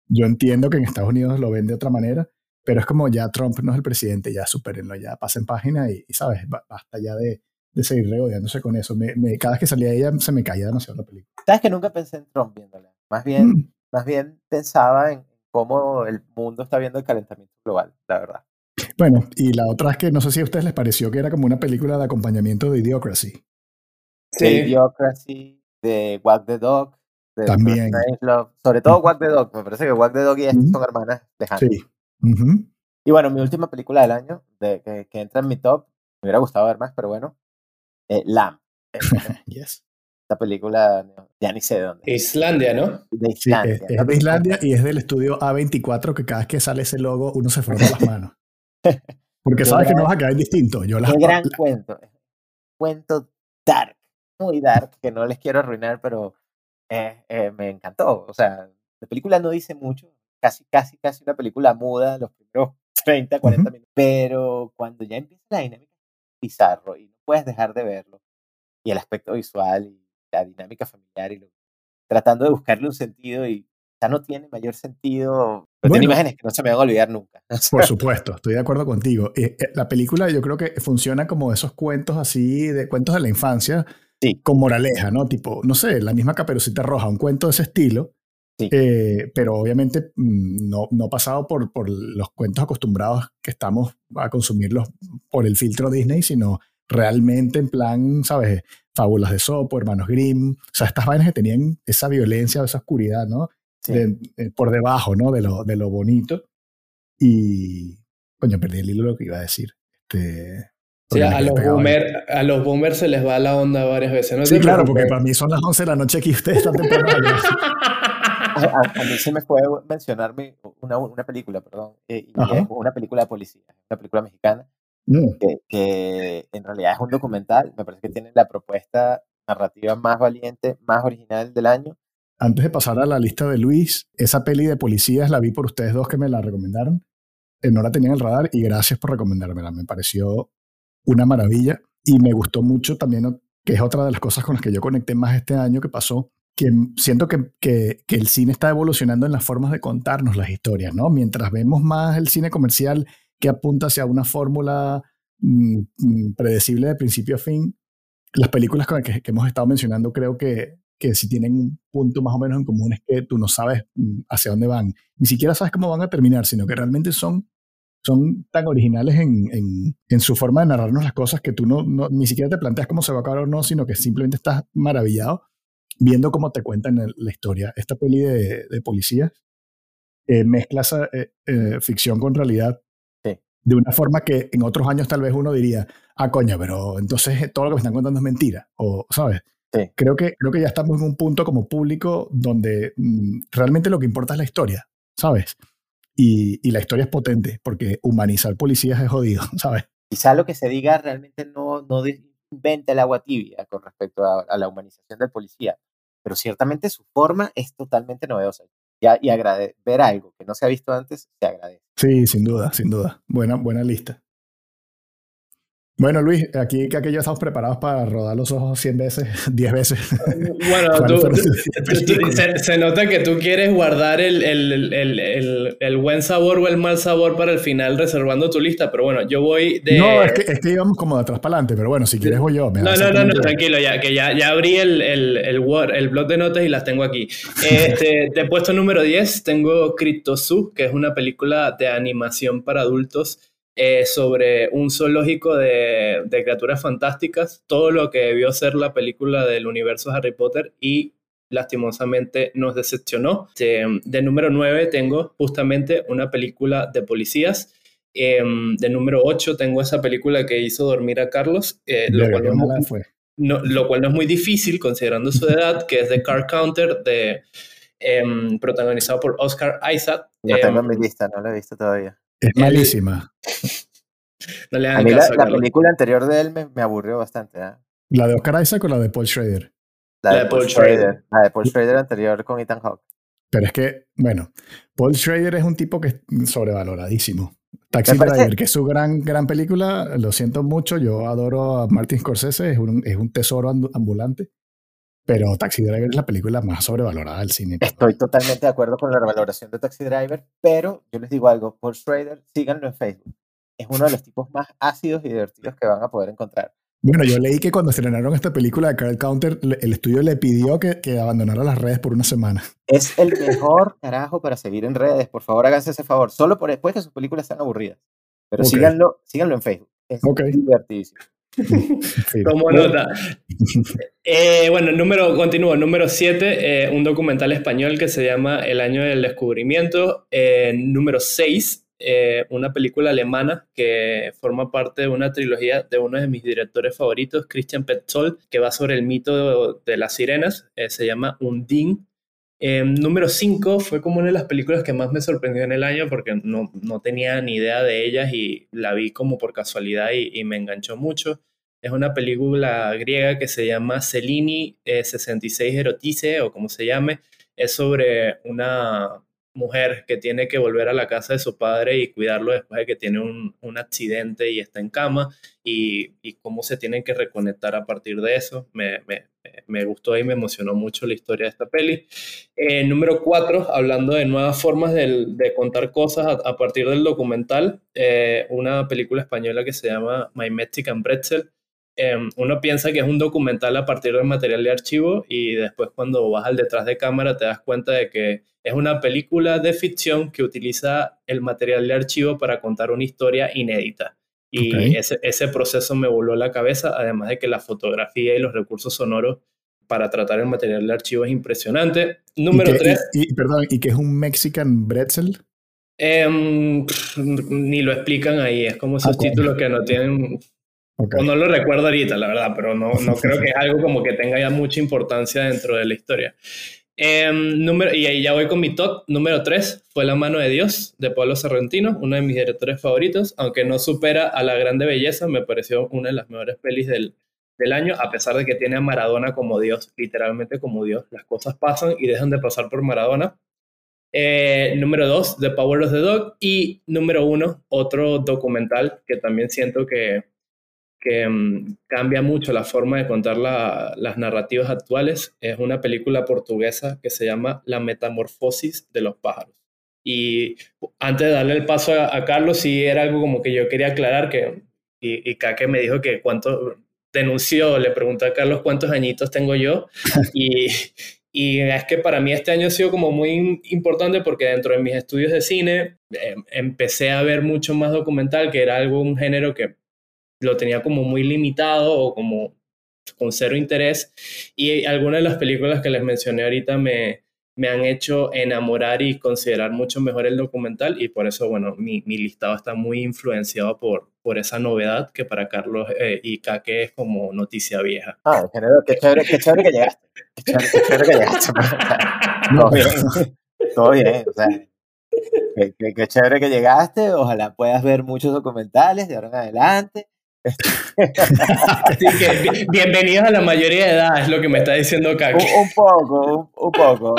[SPEAKER 2] Yo entiendo que en Estados Unidos lo ven de otra manera, pero es como ya Trump no es el presidente, ya supérenlo, ya pasen página y ¿sabes? Basta ya de seguir regodeándose con eso. Cada vez que salía ella se me caía demasiado la película.
[SPEAKER 3] Sabes que nunca pensé en Trump viéndola. Más bien pensaba en cómo el mundo está viendo el calentamiento global, la verdad.
[SPEAKER 2] Bueno, y la otra es que no sé si a ustedes les pareció que era como una película de acompañamiento de Idiocracy.
[SPEAKER 3] Sí. De Idiocracy, de Walk the Dog, de
[SPEAKER 2] También.
[SPEAKER 3] Love. Sobre todo Walk the Dog. Me parece que Walk the Dog y estas son hermanas lejanas.
[SPEAKER 2] Sí.
[SPEAKER 3] Y bueno, mi última película del año, que entra en mi top, me hubiera gustado ver más, pero bueno, Lamb.
[SPEAKER 2] Yes.
[SPEAKER 3] Esta película, ya ni sé de dónde.
[SPEAKER 1] Islandia, ¿no?
[SPEAKER 3] De Islandia.
[SPEAKER 2] Sí, es de Islandia y es del estudio A24, que cada vez que sale ese logo uno se frota las manos. Porque sabes que no vas a caer distinto.
[SPEAKER 3] Qué gran cuento. Cuento dark, muy dark, que no les quiero arruinar, pero me encantó. O sea, la película no dice mucho, casi una película muda los primeros 30, 40 minutos, pero cuando ya empieza la dinámica es bizarro y no puedes dejar de verlo. Y el aspecto visual y la dinámica familiar y tratando de buscarle un sentido y ya no tiene mayor sentido. Pero tiene imágenes que no se me van a olvidar nunca.
[SPEAKER 2] Por supuesto, estoy de acuerdo contigo. La película yo creo que funciona como esos cuentos así, de cuentos de la infancia, sí, con moraleja, ¿no? Tipo, no sé, la misma Caperucita Roja, un cuento de ese estilo, sí. Pero obviamente no pasado por los cuentos acostumbrados que estamos a consumirlos por el filtro Disney, sino realmente en plan, ¿sabes? Fábulas de Esopo, Hermanos Grimm, o sea, estas vainas que tenían esa violencia, esa oscuridad, ¿no? Sí. Por debajo, ¿no? De lo bonito. Y, coño, perdí el hilo de lo que iba a decir.
[SPEAKER 1] Sí, a los boomers se les va la onda varias veces, ¿no?
[SPEAKER 2] Sí, claro, porque para mí son las 11 de la noche aquí, ustedes están temprano.
[SPEAKER 3] A mí se me fue mencionarme una película, perdón, y es una película de policía, una película mexicana, que en realidad es un documental. Me parece que tiene la propuesta narrativa más valiente, más original del año.
[SPEAKER 2] Antes de pasar a la lista de Luis, esa peli de policías la vi por ustedes dos que me la recomendaron. No la tenía en el radar y gracias por recomendármela. Me pareció una maravilla y me gustó mucho también, que es otra de las cosas con las que yo conecté más este año que pasó, que siento que el cine está evolucionando en las formas de contarnos las historias, ¿no? Mientras vemos más el cine comercial que apunta hacia una fórmula predecible de principio a fin, las películas que hemos estado mencionando creo que si tienen un punto más o menos en común es que tú no sabes hacia dónde van. Ni siquiera sabes cómo van a terminar, sino que realmente son tan originales en su forma de narrarnos las cosas que tú ni siquiera te planteas cómo se va a acabar o no, sino que simplemente estás maravillado viendo cómo te cuentan la historia. Esta peli de policías mezcla esa, ficción con realidad, sí, de una forma que en otros años tal vez uno diría, coño, pero entonces todo lo que me están contando es mentira, o, ¿sabes? Sí. Creo que ya estamos en un punto como público donde realmente lo que importa es la historia, ¿sabes? Y la historia es potente, porque humanizar policías es jodido, ¿sabes?
[SPEAKER 3] Quizá lo que se diga realmente no inventa el agua tibia con respecto a la humanización del policía, pero ciertamente su forma es totalmente novedosa. Y ver algo que no se ha visto antes, se agradece.
[SPEAKER 2] Sí, sin duda, sin duda. Buena lista. Bueno, Luis, aquí que aquello estamos preparados para rodar los ojos 100 veces, 10 veces.
[SPEAKER 1] Bueno, se nota que tú quieres guardar el buen sabor o el mal sabor para el final, reservando tu lista, pero bueno, yo voy de...
[SPEAKER 2] No, es que íbamos como de atrás para adelante, pero bueno, si quieres voy yo.
[SPEAKER 1] No, tranquilo, ya abrí el blog de notas y las tengo aquí. De puesto número 10 tengo Cryptozoa, que es una película de animación para adultos, sobre un zoológico de criaturas fantásticas, todo lo que debió ser la película del universo Harry Potter y lastimosamente nos decepcionó. De número 9 tengo justamente una película de policías. De número 8 tengo esa película que hizo dormir a Carlos, lo cual no es muy difícil considerando su edad, que es The Card Counter, protagonizado por Oscar Isaac.
[SPEAKER 3] No tengo en mi lista, no la he visto todavía.
[SPEAKER 2] Es malísima.
[SPEAKER 1] No le hagan caso,
[SPEAKER 3] la película anterior de él me aburrió bastante.
[SPEAKER 2] ¿La de Oscar Isaac o la de Paul Schrader?
[SPEAKER 3] La de Paul Schrader. La de Paul Schrader anterior con Ethan Hawke.
[SPEAKER 2] Pero es que, bueno, Paul Schrader es un tipo que es sobrevaloradísimo. Taxi Driver, que es su gran película, lo siento mucho, yo adoro a Martin Scorsese, es un tesoro ambulante. pero Taxi Driver es la película más sobrevalorada del cine.
[SPEAKER 3] Estoy totalmente de acuerdo con la revaloración de Taxi Driver, pero yo les digo algo, Paul Schrader, síganlo en Facebook. Es uno de los tipos más ácidos y divertidos que van a poder encontrar.
[SPEAKER 2] Bueno, yo leí que cuando estrenaron esta película de Carl Counter, el estudio le pidió que abandonara las redes por una semana.
[SPEAKER 3] Es el mejor carajo para seguir en redes. Por favor, háganse ese favor. Solo por después que sus películas sean aburridas. Pero
[SPEAKER 2] Ok.
[SPEAKER 3] síganlo en Facebook. Es
[SPEAKER 2] Ok.
[SPEAKER 3] divertidísimo.
[SPEAKER 2] Sí.
[SPEAKER 1] Tomo nota. Bueno, continúo. Número 7, un documental español que se llama El año del descubrimiento. Número 6, una película alemana que forma parte de una trilogía de uno de mis directores favoritos, Christian Petzold, que va sobre el mito de las sirenas. Se llama Undine. Número 5 fue como una de las películas que más me sorprendió en el año porque no tenía ni idea de ellas y la vi como por casualidad y me enganchó mucho. Es una película griega que se llama Cellini 66 Erotice o como se llame. Es sobre una mujer que tiene que volver a la casa de su padre y cuidarlo después de que tiene un accidente y está en cama y cómo se tienen que reconectar a partir de eso. Me gustó y me emocionó mucho la historia de esta peli. Número 4, hablando de nuevas formas de contar cosas a partir del documental, una película española que se llama My Mexican Pretzel. Uno piensa que es un documental a partir del material de archivo y después cuando vas al detrás de cámara te das cuenta de que es una película de ficción que utiliza el material de archivo para contar una historia inédita. Y
[SPEAKER 2] Okay.
[SPEAKER 1] ese proceso me voló la cabeza, además de que la fotografía y los recursos sonoros para tratar el material de archivo es impresionante. Número 3.
[SPEAKER 2] Perdón, ¿y qué es un Mexican Pretzel?
[SPEAKER 1] Ni lo explican ahí, es como esos títulos que no tienen...
[SPEAKER 2] Okay.
[SPEAKER 1] O no lo recuerdo ahorita, la verdad, pero no creo que es algo como que tenga ya mucha importancia dentro de la historia. Y ahí ya voy con mi top. Número 3 fue La mano de Dios, de Pablo Sorrentino, uno de mis directores favoritos, aunque no supera a La grande belleza, me pareció una de las mejores pelis del año, a pesar de que tiene a Maradona como Dios, literalmente como Dios. Las cosas pasan y dejan de pasar por Maradona. Número 2, The Power of the Dog. Y número 1, otro documental que también siento que cambia mucho la forma de contar las narrativas actuales. Es una película portuguesa que se llama La metamorfosis de los pájaros. Y antes de darle el paso a Carlos, sí era algo como que yo quería aclarar y Kake me dijo que le pregunté a Carlos cuántos añitos tengo yo y es que para mí este año ha sido como muy importante porque dentro de mis estudios de cine empecé a ver mucho más documental, que era un género que lo tenía como muy limitado o como con cero interés, y algunas de las películas que les mencioné ahorita me han hecho enamorar y considerar mucho mejor el documental, y por eso, bueno, mi listado está muy influenciado por esa novedad que para Carlos y Kake es como noticia vieja.
[SPEAKER 3] Qué chévere que llegaste. Qué chévere que llegaste. Todo bien, o sea, qué chévere que llegaste. Ojalá puedas ver muchos documentales de ahora en adelante.
[SPEAKER 1] Así que bienvenidos a la mayoría de edad, es lo que me está diciendo Kake.
[SPEAKER 3] Un poco.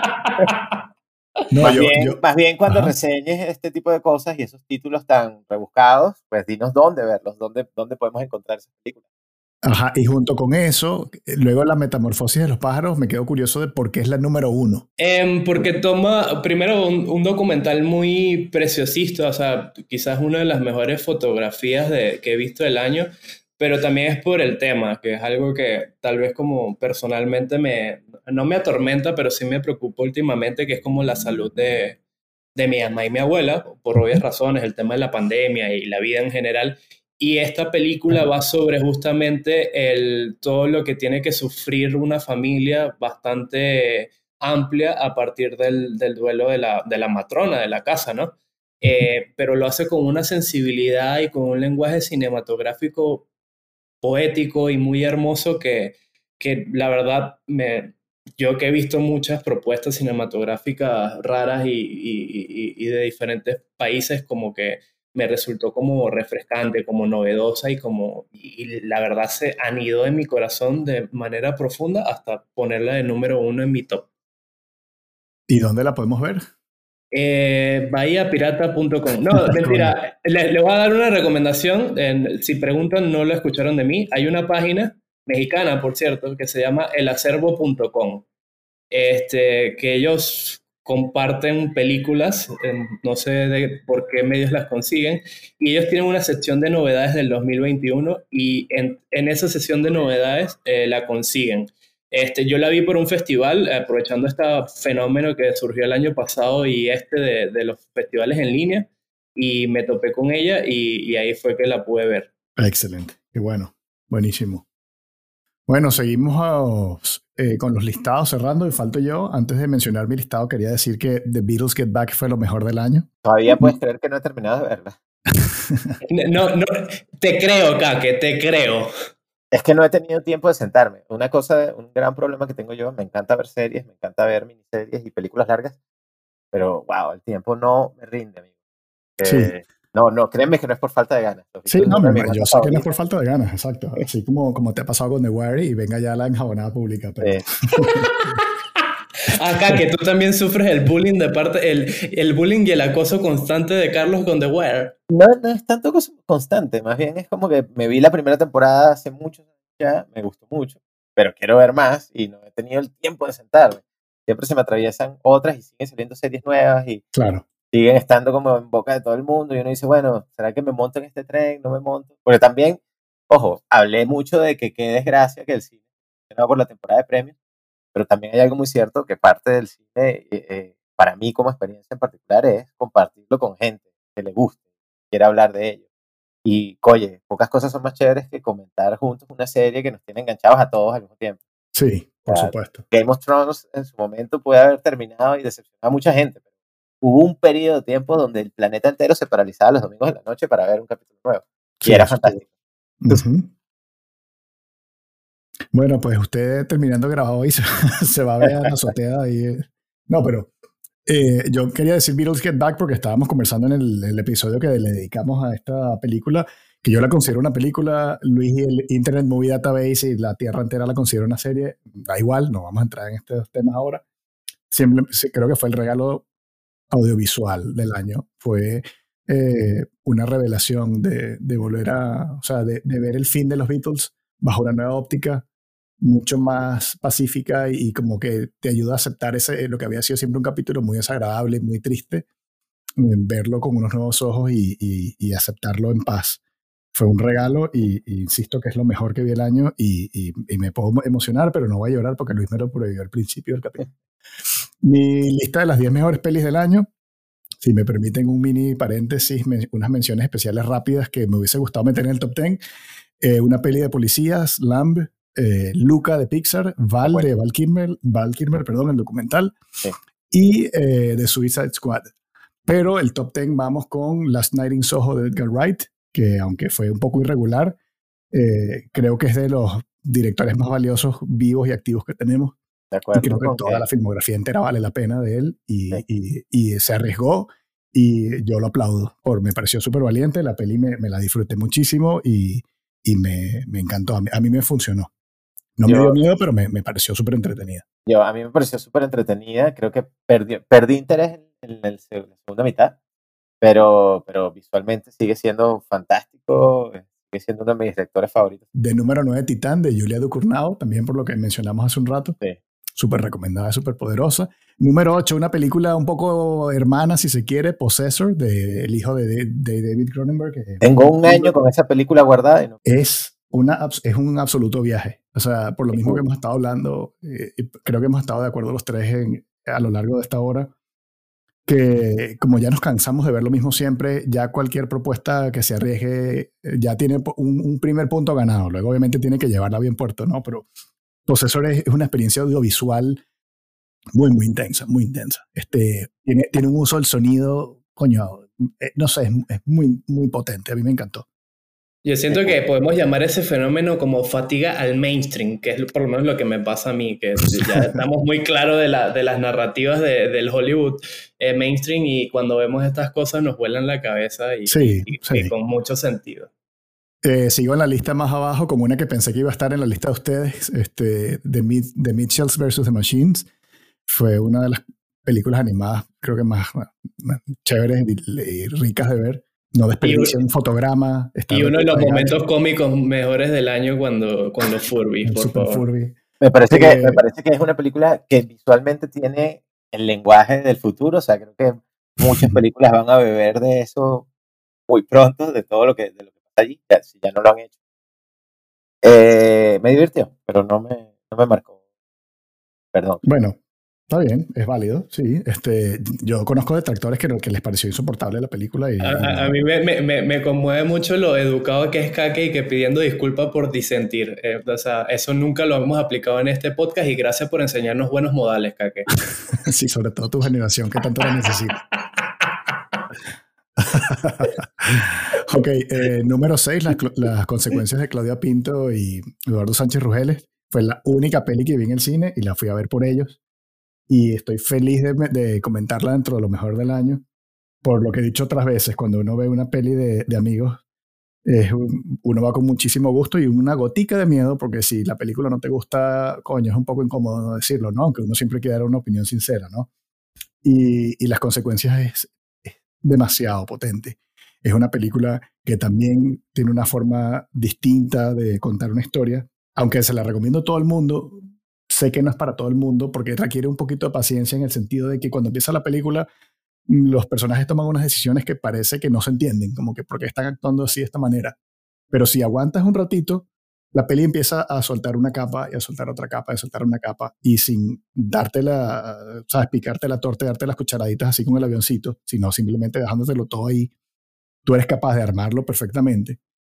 [SPEAKER 3] Más bien cuando reseñes este tipo de cosas y esos títulos tan rebuscados, pues dinos dónde verlos, dónde podemos encontrar esas películas.
[SPEAKER 2] Ajá, y junto con eso, luego La metamorfosis de los pájaros, me quedo curioso de por qué es la número 1.
[SPEAKER 1] Porque toma primero un documental muy preciosista, o sea, quizás una de las mejores fotografías que he visto del año, pero también es por el tema, que es algo que tal vez como personalmente no me atormenta, pero sí me preocupa últimamente, que es como la salud de mi mamá y mi abuela, por obvias razones, el tema de la pandemia y la vida en general. Y esta película va sobre justamente todo lo que tiene que sufrir una familia bastante amplia a partir del duelo de la matrona de la casa, ¿no? Pero lo hace con una sensibilidad y con un lenguaje cinematográfico poético y muy hermoso que la verdad yo que he visto muchas propuestas cinematográficas raras y de diferentes países, como que me resultó como refrescante, como novedosa y la verdad se anidó en mi corazón de manera profunda hasta ponerla de número 1 en mi top.
[SPEAKER 2] ¿Y dónde la podemos ver?
[SPEAKER 1] Bahiapirata.com. No, mentira. Les voy a dar una recomendación. Si preguntan, no lo escucharon de mí. Hay una página mexicana, por cierto, que se llama elacervo.com. Que ellos comparten películas, no sé por qué medios las consiguen, y ellos tienen una sección de novedades del 2021 y en esa sección de novedades la consiguen. Yo la vi por un festival, aprovechando este fenómeno que surgió el año pasado y de los festivales en línea, y me topé con ella y ahí fue que la pude ver.
[SPEAKER 2] Excelente, qué bueno, buenísimo. Bueno, seguimos con los listados cerrando y falto yo. Antes de mencionar mi listado, quería decir que The Beatles Get Back fue lo mejor del año.
[SPEAKER 3] Todavía puedes creer que no he terminado de verla.
[SPEAKER 1] No, te creo, Kake, te creo.
[SPEAKER 3] Es que no he tenido tiempo de sentarme. Un gran problema que tengo yo, me encanta ver series, me encanta ver miniseries y películas largas, pero wow, el tiempo no me rinde, amigo.
[SPEAKER 2] Sí.
[SPEAKER 3] No, créeme que no es por falta de ganas.
[SPEAKER 2] Sí, no, yo sé que no es por falta de ganas, exacto. Así como te ha pasado con The Wire y venga ya la enjabonada pública. Pero...
[SPEAKER 1] Acá que tú también sufres el bullying el bullying y el acoso constante de Carlos con The Wire.
[SPEAKER 3] No es tanto constante, más bien es como que me vi la primera temporada hace muchos años ya, me gustó mucho, pero quiero ver más y no he tenido el tiempo de sentarme. Siempre se me atraviesan otras y siguen saliendo series nuevas y
[SPEAKER 2] claro,
[SPEAKER 3] siguen estando como en boca de todo el mundo y uno dice, bueno, ¿será que me monto en este tren? ¿No me monto? Porque también, ojo, hablé mucho de que qué desgracia que el cine no por la temporada de premios, pero también hay algo muy cierto que parte del cine, para mí como experiencia en particular, es compartirlo con gente que le guste, que quiera hablar de ello. Y, oye, pocas cosas son más chéveres que comentar juntos una serie que nos tiene enganchados a todos al mismo tiempo.
[SPEAKER 2] Sí, por supuesto.
[SPEAKER 3] Game of Thrones en su momento puede haber terminado y decepcionado a mucha gente, pero hubo un periodo de tiempo donde el planeta entero se paralizaba los domingos de la noche para ver un capítulo nuevo. Sí, y era fantástico.
[SPEAKER 2] Bueno, pues usted terminando grabado hoy se va a ver en la azotea ahí. No, pero yo quería decir Beatles Get Back porque estábamos conversando en el episodio que le dedicamos a esta película, que yo la considero una película. Luis y el Internet Movie Database y la Tierra Entera la considero una serie. Da igual, no vamos a entrar en estos temas ahora. Siempre, creo que fue el regalo audiovisual del año. Fue una revelación de volver o sea, de ver el fin de los Beatles bajo una nueva óptica mucho más pacífica y como que te ayuda a aceptar lo que había sido siempre un capítulo muy desagradable, muy triste, verlo con unos nuevos ojos y aceptarlo en paz. Fue un regalo y insisto que es lo mejor que vi el año y me puedo emocionar, pero no voy a llorar porque Luis me lo prohibió al principio del capítulo. Mi lista de las 10 mejores pelis del año, si me permiten un mini paréntesis, unas menciones especiales rápidas que me hubiese gustado meter en el top 10. Una peli de policías, Lamb, Luca de Pixar, de Val Kilmer, perdón, el documental,
[SPEAKER 3] sí.
[SPEAKER 2] Y The Suicide Squad. Pero el top 10 vamos con Last Night in Soho de Edgar Wright, que aunque fue un poco irregular, creo que es de los directores más valiosos, vivos y activos que tenemos.
[SPEAKER 3] De acuerdo,
[SPEAKER 2] y creo que toda la filmografía entera vale la pena de él y se arriesgó y yo lo aplaudo. Me pareció súper valiente, la peli me la disfruté muchísimo y me encantó. A mí me funcionó. No me dio miedo, pero me pareció súper entretenida.
[SPEAKER 3] A mí me pareció súper entretenida. Creo que perdí interés en la segunda mitad, pero visualmente sigue siendo fantástico. Sigue siendo uno de mis directores favoritos.
[SPEAKER 2] De número 9, Titán, de Julia Ducournau, también por lo que mencionamos hace un rato.
[SPEAKER 3] Sí.
[SPEAKER 2] Súper recomendada, súper poderosa. Número 8, una película un poco hermana, si se quiere, Possessor, del hijo de David Cronenberg.
[SPEAKER 3] Tengo un año con esa película guardada. Y no.
[SPEAKER 2] Es un absoluto viaje. O sea, por lo mismo que hemos estado hablando, creo que hemos estado de acuerdo los tres a lo largo de esta hora, que como ya nos cansamos de ver lo mismo siempre, ya cualquier propuesta que se arriesgue ya tiene un primer punto ganado. Luego obviamente tiene que llevarla bien puerto, ¿no? Pero Possessor es una experiencia audiovisual muy, muy intensa, muy intensa. Tiene un uso del sonido, coño, no sé, es muy, muy potente. A mí me encantó.
[SPEAKER 1] Yo siento que podemos llamar ese fenómeno como fatiga al mainstream, que es por lo menos lo que me pasa a mí, que ya estamos muy claros de las narrativas del Hollywood mainstream y cuando vemos estas cosas nos vuelan la cabeza y con mucho sentido.
[SPEAKER 2] Sigo en la lista más abajo como una que pensé que iba a estar en la lista de ustedes, The Mitchells vs. The Machines. Fue una de las películas animadas creo que más chéveres y ricas de ver. no desperdicia un fotograma.
[SPEAKER 1] Y uno de los momentos cómicos mejores del año cuando Furby, por
[SPEAKER 2] Super
[SPEAKER 1] favor.
[SPEAKER 2] Furby.
[SPEAKER 3] Me parece que es una película que visualmente tiene el lenguaje del futuro. O sea, creo que muchas películas van a beber de eso muy pronto, de todo lo que pasa allí, si ya no lo han hecho. Me divirtió, pero no me marcó. Perdón.
[SPEAKER 2] Bueno, está bien, es válido, sí. Yo conozco detractores que les pareció insoportable la película.
[SPEAKER 1] A mí me conmueve mucho lo educado que es Kake y que pidiendo disculpas por disentir. O sea, eso nunca lo hemos aplicado en este podcast y gracias por enseñarnos buenos modales, Kake.
[SPEAKER 2] Sí, sobre todo tu generación que tanto lo necesita. Ok, número 6, las consecuencias de Claudia Pinto y Eduardo Sánchez Rugeles. Fue la única peli que vi en el cine y la fui a ver por ellos. Y estoy feliz de comentarla dentro de lo mejor del año. Por lo que he dicho otras veces, cuando uno ve una peli de amigos, uno va con muchísimo gusto y una gotica de miedo, porque si la película no te gusta, coño, es un poco incómodo decirlo, ¿no? Aunque uno siempre quiere dar una opinión sincera, ¿no? Y las consecuencias es demasiado potente. Es una película que también tiene una forma distinta de contar una historia. Aunque se la recomiendo a todo el mundo, sé que no es para todo el mundo porque requiere un poquito de paciencia en el sentido de que cuando empieza la película los personajes toman unas decisiones que parece que no se entienden, como que porque están actuando así de esta manera. Pero si aguantas un ratito, la peli empieza a soltar una capa y a soltar otra capa y a soltar una capa y sin darte sabes, picarte la torta y darte las cucharaditas así con el avioncito, sino simplemente dejándotelo todo ahí, tú eres capaz de armarlo perfectamente.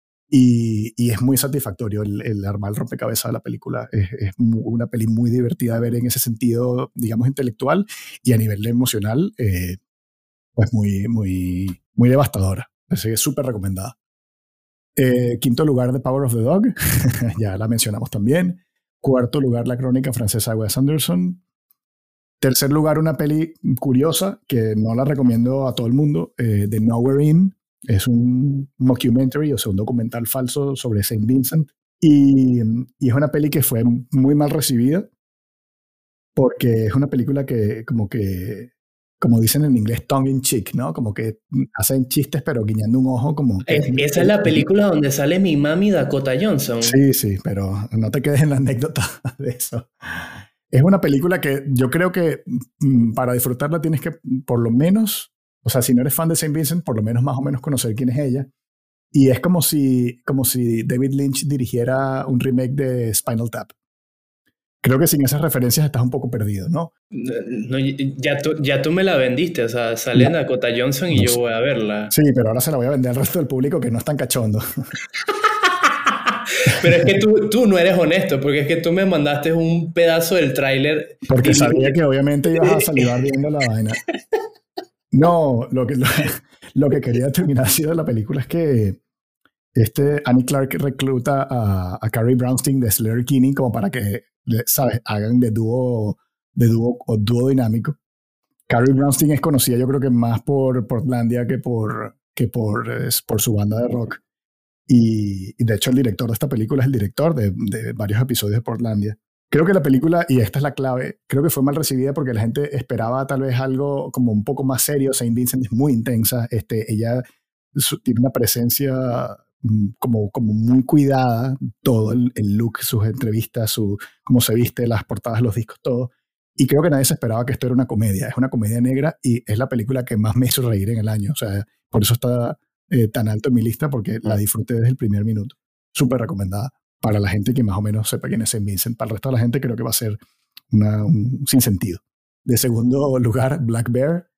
[SPEAKER 2] Y es muy satisfactorio el armar el rompecabezas de la película. Es una peli muy divertida de ver en ese sentido, digamos, intelectual y a nivel emocional, pues muy devastadora. Así que es súper recomendada. Quinto lugar, The Power of the Dog. Ya la mencionamos también. Cuarto lugar, la crónica francesa de Wes Anderson. Tercer lugar, una peli curiosa que no la recomiendo a todo el mundo, The Nowhere Inn. Es un mockumentary, o sea, un documental falso sobre Saint Vincent. Y es una peli que fue muy mal recibida porque es una película que, como dicen en inglés, tongue in cheek, ¿no? Como que hacen chistes pero guiñando un ojo como...
[SPEAKER 1] Esa es la película donde sale mi mami Dakota Johnson.
[SPEAKER 2] Sí, pero no te quedes en la anécdota de eso. Es una película que yo creo que para disfrutarla tienes que por lo menos, o sea, si no eres fan de Saint Vincent, por lo menos más o menos conocer quién es ella. Y es como si David Lynch dirigiera un remake de Spinal Tap. Creo que sin esas referencias estás un poco perdido, ¿no?
[SPEAKER 1] No, ya tú me la vendiste, o sea, sale Dakota Johnson y yo voy a verla.
[SPEAKER 2] Sí, pero ahora se la voy a vender al resto del público que no están cachondo.
[SPEAKER 1] Pero es que tú no eres honesto, porque es que tú me mandaste un pedazo del tráiler.
[SPEAKER 2] Porque sabía que obviamente ibas a salivar viendo la vaina. No, lo que quería terminar haciendo de la película es que Annie Clark recluta a Carrie Brownstein de Sleater-Kinney como para que, ¿sabes?, hagan de dúo dinámico. Carrie Brownstein es conocida yo creo que más por Portlandia que por su banda de rock. Y de hecho el director de esta película es el director de varios episodios de Portlandia. Creo que la película, y esta es la clave, creo que fue mal recibida porque la gente esperaba tal vez algo como un poco más serio. Saint Vincent es muy intensa. Ella tiene una presencia como muy cuidada, todo el look, sus entrevistas, cómo se viste, las portadas, los discos, todo. Y creo que nadie se esperaba que esto era una comedia. Es una comedia negra y es la película que más me hizo reír en el año. O sea, por eso está tan alto en mi lista, porque la disfruté desde el primer minuto. Súper recomendada para la gente que más o menos sepa quién es Saint Vincent. Para el resto de la gente creo que va a ser un sinsentido. De segundo lugar, Black Bear,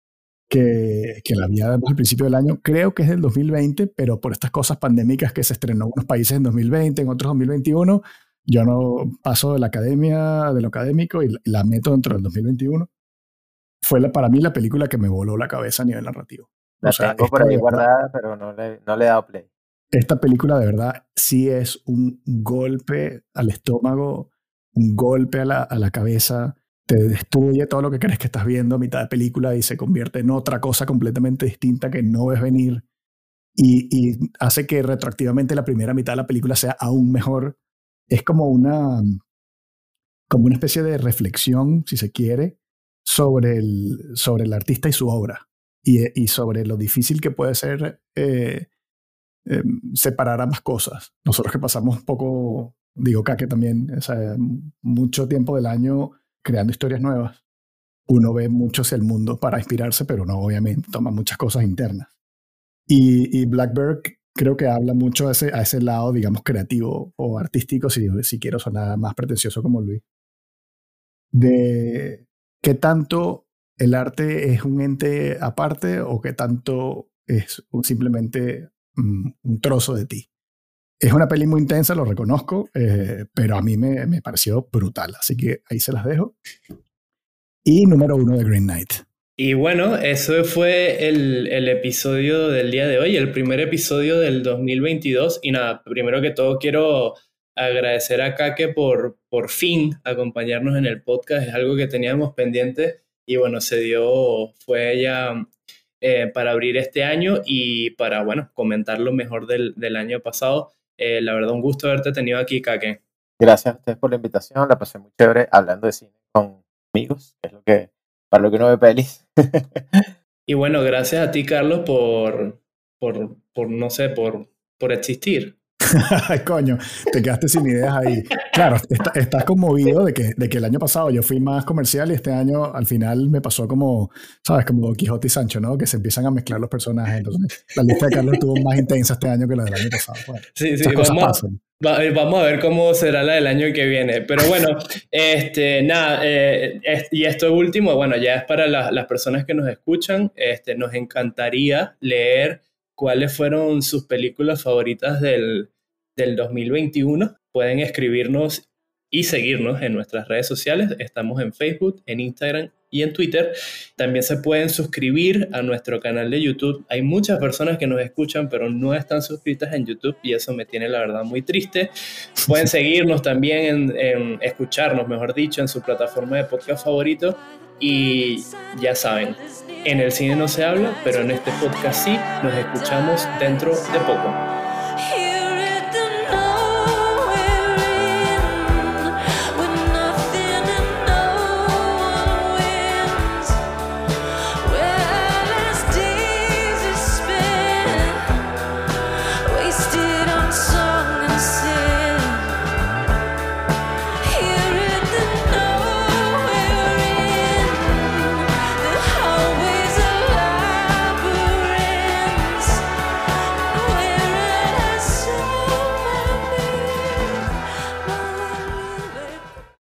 [SPEAKER 2] que la vi al principio del año. Creo que es del 2020, pero por estas cosas pandémicas que se estrenó en unos países en 2020, en otros 2021, yo no paso de la academia, de lo académico, y la meto dentro del 2021. Fue para mí la película que me voló la cabeza a nivel narrativo.
[SPEAKER 3] La tengo por ahí guardada, pero no le he dado play.
[SPEAKER 2] Esta película de verdad sí es un golpe al estómago, un golpe a la cabeza, te destruye todo lo que crees que estás viendo a mitad de película y se convierte en otra cosa completamente distinta que no ves venir y hace que retroactivamente la primera mitad de la película sea aún mejor. Es como una especie de reflexión, si se quiere, sobre el artista y su obra. y sobre lo difícil que puede ser separar ambas cosas. Nosotros que pasamos un poco, digo que también, o sea, mucho tiempo del año creando historias nuevas, uno ve mucho hacia el mundo para inspirarse, pero no, obviamente, toma muchas cosas internas. Y Blackbird creo que habla mucho a ese lado, digamos, creativo o artístico, si quiero sonar más pretencioso como Luis, de qué tanto el arte es un ente aparte o qué tanto es simplemente un trozo de ti. Es una peli muy intensa, lo reconozco, pero a mí me pareció brutal, así que ahí se las dejo. Y número 1 de Green Knight.
[SPEAKER 1] Y bueno, eso fue el episodio del día de hoy, el primer episodio del 2022. Y nada, primero que todo quiero agradecer a Kake por fin acompañarnos en el podcast. Es algo que teníamos pendiente y bueno, fue ella para abrir este año y para, bueno, comentar lo mejor del año pasado. La verdad, un gusto haberte tenido aquí, Kake.
[SPEAKER 3] Gracias a ustedes por la invitación, la pasé muy chévere hablando de cine con amigos, que es para lo que uno ve pelis.
[SPEAKER 1] Y bueno, gracias a ti, Carlos, no sé, por existir.
[SPEAKER 2] Coño, te quedaste sin ideas ahí. Claro, estás conmovido de que el año pasado yo fui más comercial y este año al final me pasó como, ¿sabes? Como Don Quijote y Sancho, ¿no? Que se empiezan a mezclar los personajes. Entonces, la lista de Carlos estuvo más intensa este año que la del año pasado. Bueno,
[SPEAKER 1] Sí,
[SPEAKER 2] esas cosas pasan.
[SPEAKER 1] Vamos a ver cómo será la del año que viene. Pero bueno, nada, y esto último, bueno, ya es para las personas que nos escuchan. Nos encantaría leer cuáles fueron sus películas favoritas del 2021. Pueden escribirnos y seguirnos en nuestras redes sociales. Estamos en Facebook, en Instagram y en Twitter. También se pueden suscribir a nuestro canal de YouTube. Hay muchas personas que nos escuchan, pero no están suscritas en YouTube y eso me tiene, la verdad, muy triste. Pueden seguirnos también escucharnos, mejor dicho, en su plataforma de podcast favorito. Y ya saben, en el cine no se habla, pero en este podcast sí. Nos escuchamos dentro de poco.